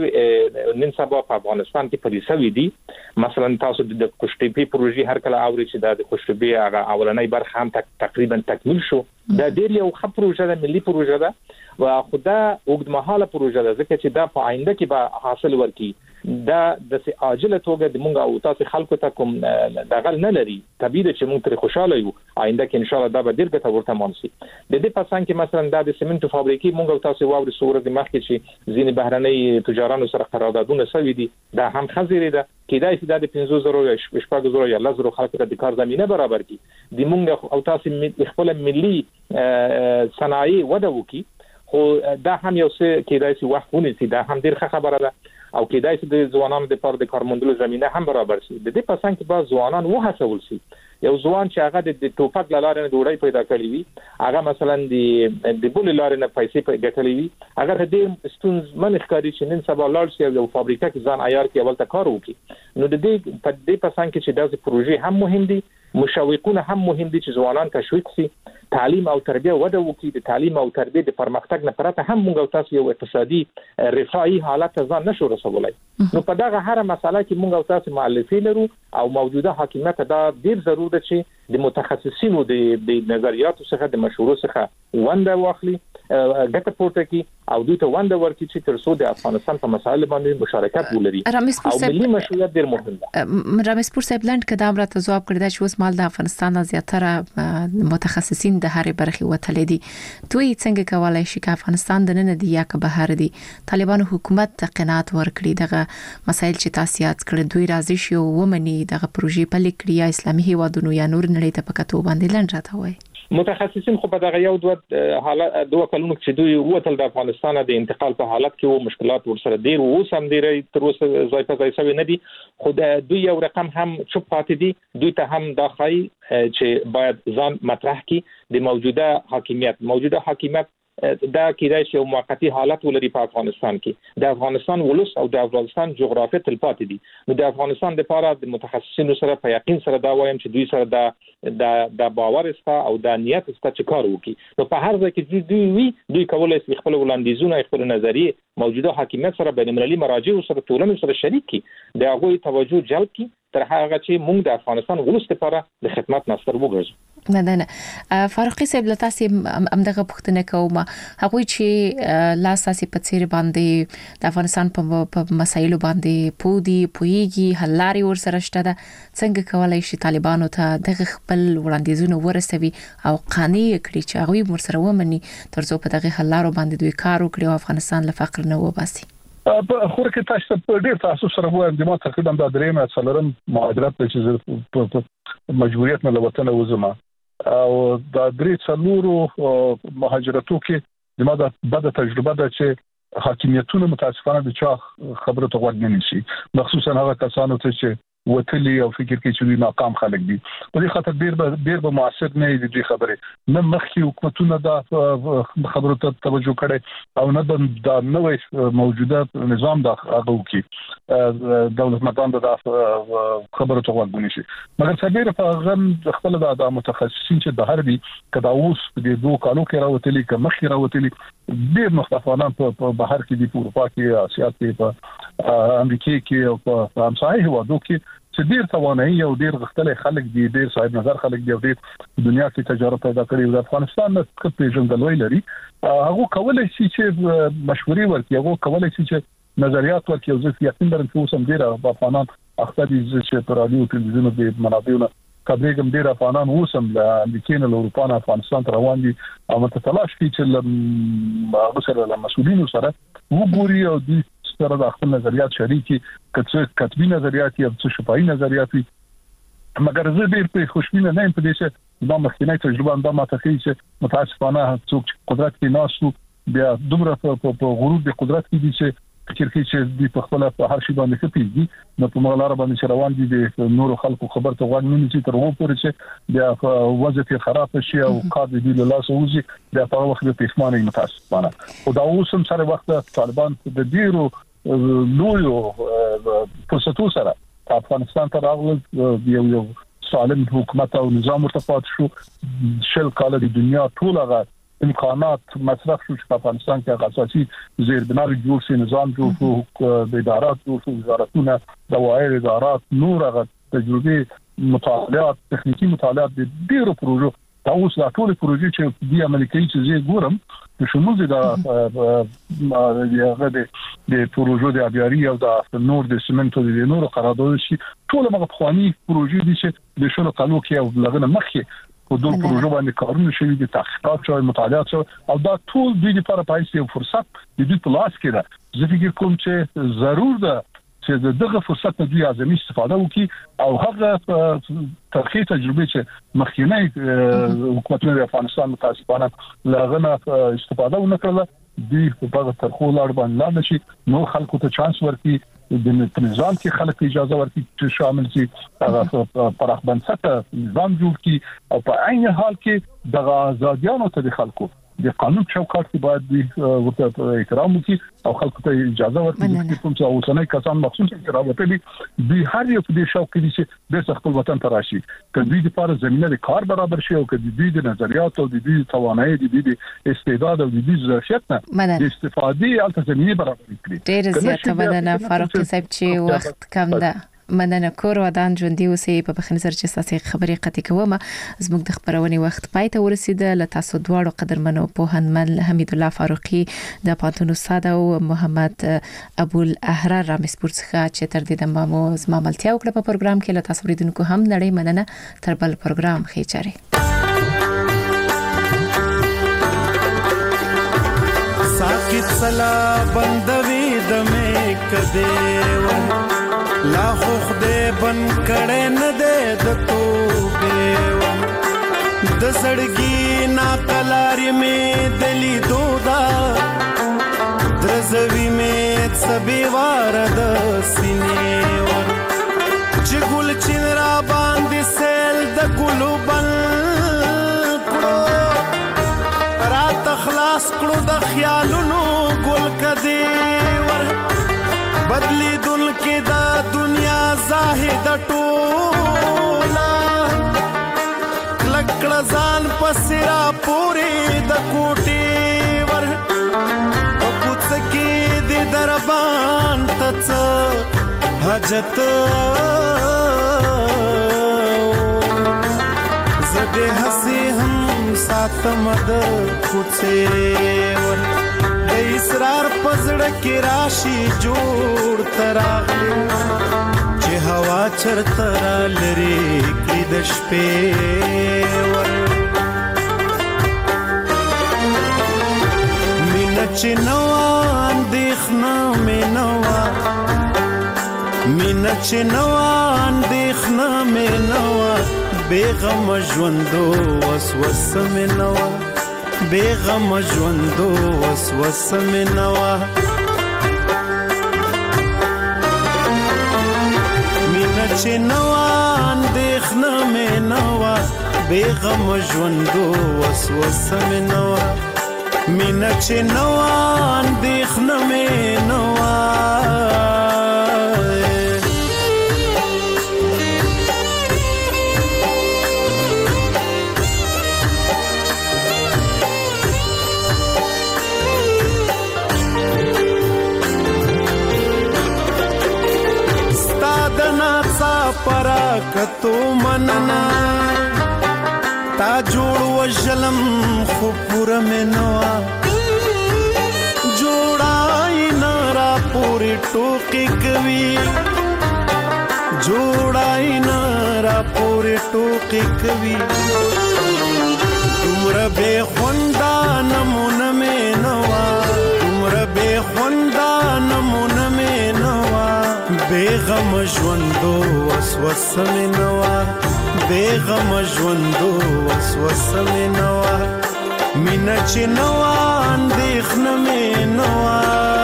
S6: پروژې نن سبا په افغانستان کې پلي شوې دي. مثلا تاسو د خوشتیپی پروژې هر کله اوري چې د خوشتیپی هغه اولنۍ برخه هم تقریبا تکمیل شو. دا ډېر یو ښه پروژه ده، ملي پروژه ده او خدا اوږدمهاله پروژه ده ځکه چې دا په آینده کې به حاصل ورکړي. دا د عاجله توګه د مونږ او تاسو خلکو ته کوم دغه نه لري. طبیعي ده چې مونږ تر خوشاله یو، آینده کې ان شاء الله دا به ډیر ګټور تمام شي. د دې په څنګ کې مثلا دا د سیمنټو فابریکې مونږ او تاسو واوري صورت د مخکې چې ځینې بهرنۍ تجارانو سره قراردادونه شوي دي، دا هم خزيره ده کېدای شي د پنځه زره یا شپږ زره یا لس زره خلکو ته د کار زمينه برابر کړي. د مونږ او تاسو خپل ملي صنایع وده وکړي، خو دا هم یو څه کېدای شي وخت ونیسي. دا هم ډیر ښه خبره ده او کېدای شي د ځوانانو لپاره د کارموندلو زمينه هم برابر شي. د دې په څنګ کې به ځوانان وهڅول شي. یو ځوان چې هغه د ټوپک لاره نه ډوړی پیدا کړی وي، هغه مثلا د د بل لاره نه پیسې پیدا کړی وي، هغه د دې ستونزمن ښکاري چې نن سبا لاړ شي او فابریکه کې ځان عیار کې اول ته کار وکړي. نو د دې په دې په څنګ کې چې داسې پروژې هم مهم دي، مشوقونه هم مهم دي چې ځوانان تشویق شي. تعلیم او تربیه وده وکړي د تعلیم او تربیه د پرمختګ نه پرته هم موږ تاسو یو اقتصادي رفاهي حالت ځان نشو رسولای. نو په دغه هر مسله کې موږ تاسو مؤلفین لرو او موجوده حکومت دا ډیر ضروري ده چې د متخصصینو د نظریاتو څخه د مشورو څخه ونده واخلي ګټه پورته کی او دوی ته ونده ورکړي چې تر څو د افغانستان په مسایلو باندې مشارکت ولري او ملي مشروعیت ډیر مهم ده.
S5: رامز پور صاحب لاند کدا امر ته جواب کړی دا چې اوس مال د افغانستان زیاتره متخصصین د هر برخې وتلې دي. دوی څنګه کولای شي چې افغانستان د نن دی یا که بهر دی طالبانو حکومت ته قناعت ورکړي دغه مسایل چې تاسو یاد کړی دوی راضي شي او ومني دغه پروژې په لیکړي یا اسلامي هیوادونو یا نور نړۍ ته پکاتو باندې لاند راته وای.
S6: متخصصین خو په دغه یو دوه حالت دوه کلونو چې دوی وټل د افغانستان د انتقال په حالت کې وو مشکلات ورسره ډیر وو سم ډیر تر اوسه ځای په ځای شوی نه دي. خو دوی یو رقم هم چوپ پاتې دي. دوی ته هم دا خای چې باید ځان مطرح کړي د موجوده حاکمیت موجوده حاکمیت دا کېدای شي یو موقتی حالت ولري په افغانستان کې. د افغانستان ولس او د افغانستان جغرافیه تلپاتې دي. نو د افغانستان لپاره د متخصصینو سره په یقین سره دا وایم چې دوی سره دا د د باور استا او د نیت استا چې کار وکړي. نو په هر ځای کې دوی وی دوی کولای شي خپل وړاندیزونه خپل نظریه موجوده حکومت سره بین المللي مراجع سره ټولنې سره شریک کړي د هغه توجه جلب کړي تر هغه چې موږ د افغانستان ولس لپاره د خدمت نستر وګرځو.
S5: نه نه فاروقي صاحب له تاسو همدغه پوښتنه کوم هغه چې لاس تاسو په چیرې باندې د افغانستان په مسایلو باندې پودي پويږي حلاري ور سره شته ده څنګه کولای شي طالبانو ته دغه خپل وړاندیزونه ورسوي او قانع کړي چې هغه ور سره ومني تر څو په دغه حلارو باندې دوی کار وکړي او افغانستان له فقر نه وباسي.
S1: په خور کې تاسو په ډیر تاسو سره وایم د ما تقریبا د درېمه څلورم مهاجرت چې په مجبوریت نه لوتنه وزما او د درې څلورو مهاجرتو کې د ما د بده تجربه ده چې حاکمیتونه متاسفانه د چا خبره ته غوږ نه نیسي مخصوصا هغه کسانو ته چې وتلی او فکر کې چې ناکام خلک دي. په دې خاطر ډیر به ډیر به موثر نه دي د خبرې نه مخکې حکومتونه د خبرو ته توجه کړي او نه د نوې موجوده نظام د هغه کې دولت مدان د خبرو ته غوږ نیسي. مګر سبیر په غن خپل د متخصصین چې د هربي کدا اوس د دوه کالو کې راوتلی ک مخکې راوتلی ډیر مختلفانه په بهر کې د اروپا کې اسیا کې په امریکا کې او په همسایه هیوادو کې چې ډیر توانایي او ډیر غختلې خلک دي ډیر صاحب نظر خلک دي او ډیر دنیا کې تجارت پیدا کړي د افغانستان د پیژندګلوي لري هغه کولای شي چې مشورې ورکړي هغه کولای شي چې نظریات ورکړي او ځکه یقین لرم چې اوس هم ډیر افغانان اخته دي چې پر رادیو تلویزیون د منابعونو کبرګم ډیر افغانان اوس هم د امریکا نه اروپا نه افغانستان ته روان دي او متتلاش کی چې هغه سره له مسؤلینو سره وګوري او د سره د خپل نظریات شریکي کڅ کتبي نظریات یا څه شفاهي نظریات مګر زه ډیر په خوشبینه نه یم په دې چې دا مخکینی تجربه دا ماته کوي چې متاسفانه څوک قدرت کې ناسو بیا دومره په غرور د قدرت کې دي چې فکر کوي چې د خپل په هر شي باندې خپيږي نو په مغلار باندې روان دي د نور خلکو خبر ته غوږ نه نیسي تر وو پورې چې بیا وضعیت خراب شي او قاضي دی له لاس وځي بیا په وخت کې پښمانه متاسفانه او دا اوس هم سره وخت طالبان د ډیرو لویو فرصتو سره افغانستان ته راغلل یو یو سالم حکومت او نظام ورته شو شل کال د دنیا ټول هغه امکانات مصرف شو چې افغانستان کې اساسي زیربناوي جوړ شي نظام جوړ شو د ادارات جوړ شو وزارتونه دوائر ادارات نور هغه تجربه مطالعات تخنیکی مطالعات د ډیرو پروژو دا اوس د ټول پروژې چې د امریکایي چې زه ګورم د شمول د هغه د پروژو د ابياري او د نور د سیمنټو د نور قرارداد شي ټول هغه خواني پروژې دي چې د شلو کالو کې او لغنه مخکې په دوه پروژو باندې کارونه شوي دي تحقیقات شوي مطالعات شوي او دا ټول د دې لپاره پایسته یو فرصت د دې په لاس کې ده زه فکر کوم چې ضرور ده چې دغه فرصت ته دوی اعظمي استفاده وکړي او هغه ترخیص تجربه چې مخکینی حکومتونه د افغانستان متاسفانه لغنه استفاده ونکړه دوی په ترخو لار باندې لاندې شي نو خلکو ته چانس ورکړي د نظام کې خلک اجازه ورکړي چې شامل شي هغه پرخ بنسټه نظام جوړ کړي او په عین حال کې د آزادیانو ته د خلکو د قانون چوکاټ کې باید ورته احترام وکړي او خلکو ته اجازه ورکړي چې کوم څه اوسنۍ کسان مخصوص راوتلي دوی هر یو په دې شوق کې چې د خپل وطن ته راشي که دوی لپاره زمينه د کار برابر شي او که دوی د نظریات او د دوی توانایي د دوی استعداد او د دوی ظرفیت نه د استفادې الته زمينه برابر کړي.
S5: ډېر زیاته مننه فاروق صاحب چې وخت کم ده. مننه کور ودان ژوندۍ اوسئ په بخښنه سره چې تاسو خبرې قطعي کوم. زموږ د خبرونې وخت پای ته ورسید. له تاسو دواړو قدرمنو پوهنمن حمید الله فاروقي د پانتون استاد او محمد ابو الاحرار رامسپور څخه چې تر دې دمه مو زما ملتیا وکړه په پروګرام کې. له تاسو وریدونکو هم نړۍ مننه. تر بل پروګرام ښه چاري.
S8: ساکت سلا بندوي د مې کده لا خو خدای بن کړه نه ده د توبه د سړګي نا کلاري مې دلی دودا درزوي مې سبي وار د سینې ور چې ګل چنرا باندې سیل د ګلو بن کړو رات خلاص کړو د خیالونو ګل کدي ور بدلی دل کې دا دنیا زاهد ټولا لکړه ځان پسرا پوری د کوټي ور او پوڅ کې د دربان تڅ حاجت زده هسي هم ساتم د کوڅه ور اسرار پزړه کې راشي جوړ تراغلي چې هوا چرته را لري کې د شپې ور مینه چې نو اندېخنه مې نو مینه چې نو اندېخنه مې نو بیغم ژوندو وسوسه مې نو بیغم ژوندو وسوسه مې نوا مینه چې نوا اندېښنه مې نوا بیغم ژوندو وسوسه مې نوا مینه چې نوا اندېښنه مې نوا پرا کتو مننا تا جوړ وجلم خو پورا منوا جوړای نارا پوری ټوکی کوي جوړای نارا پوری ټوکی کوي عمر به خوندا نمونه منوا عمر به خوندا نمونه منوا بیغم ژوندو وسوسه مې نوا بیغم ژوندو وسوسه مې نوا مینه چې نوا اندېښنه مې نوا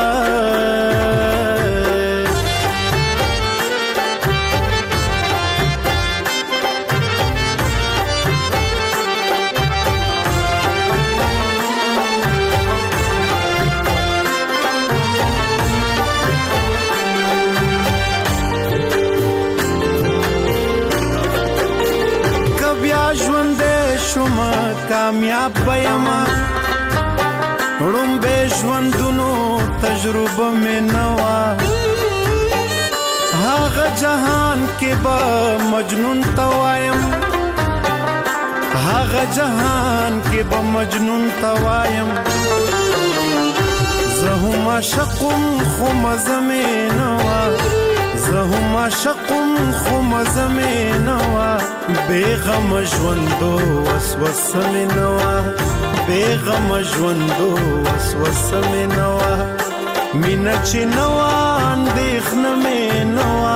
S8: کامیاب بېما روم به ژوندونو تجربه مې نوا هغه جهان کې به مجنون توایم هغه جهان کې به مجنون توایم زه هم عاشقم خو مزه مې نوا زه هم عاشقم خو مزه مې نوا بیغم ژوندو وسوسه مې نوا بیغم ژوندو وسوسه مې نوا مینه چې نوا اندېښنه مې نوا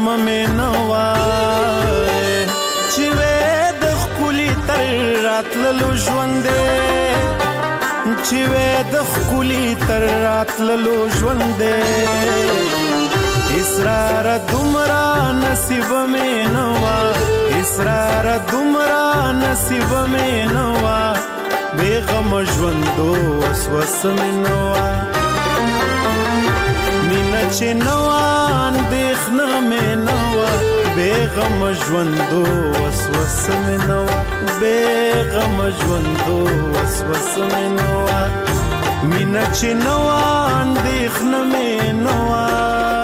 S8: مې نوا چې وې د خولي تر راتللو ژوندې چې وې د خولي تر راتللو ژوندې اسرار دومره نصیب مې نوا اسرار دومره نصیب مې نوا بیغم ژوندو وسوس مې نوا مینا چې نوا اندېښنه مې نوا بیغم ژوندو وسوس مې نوا بیغم ژوندو وسوس مې نوا مینا چې نوا اندېښنه مې نوا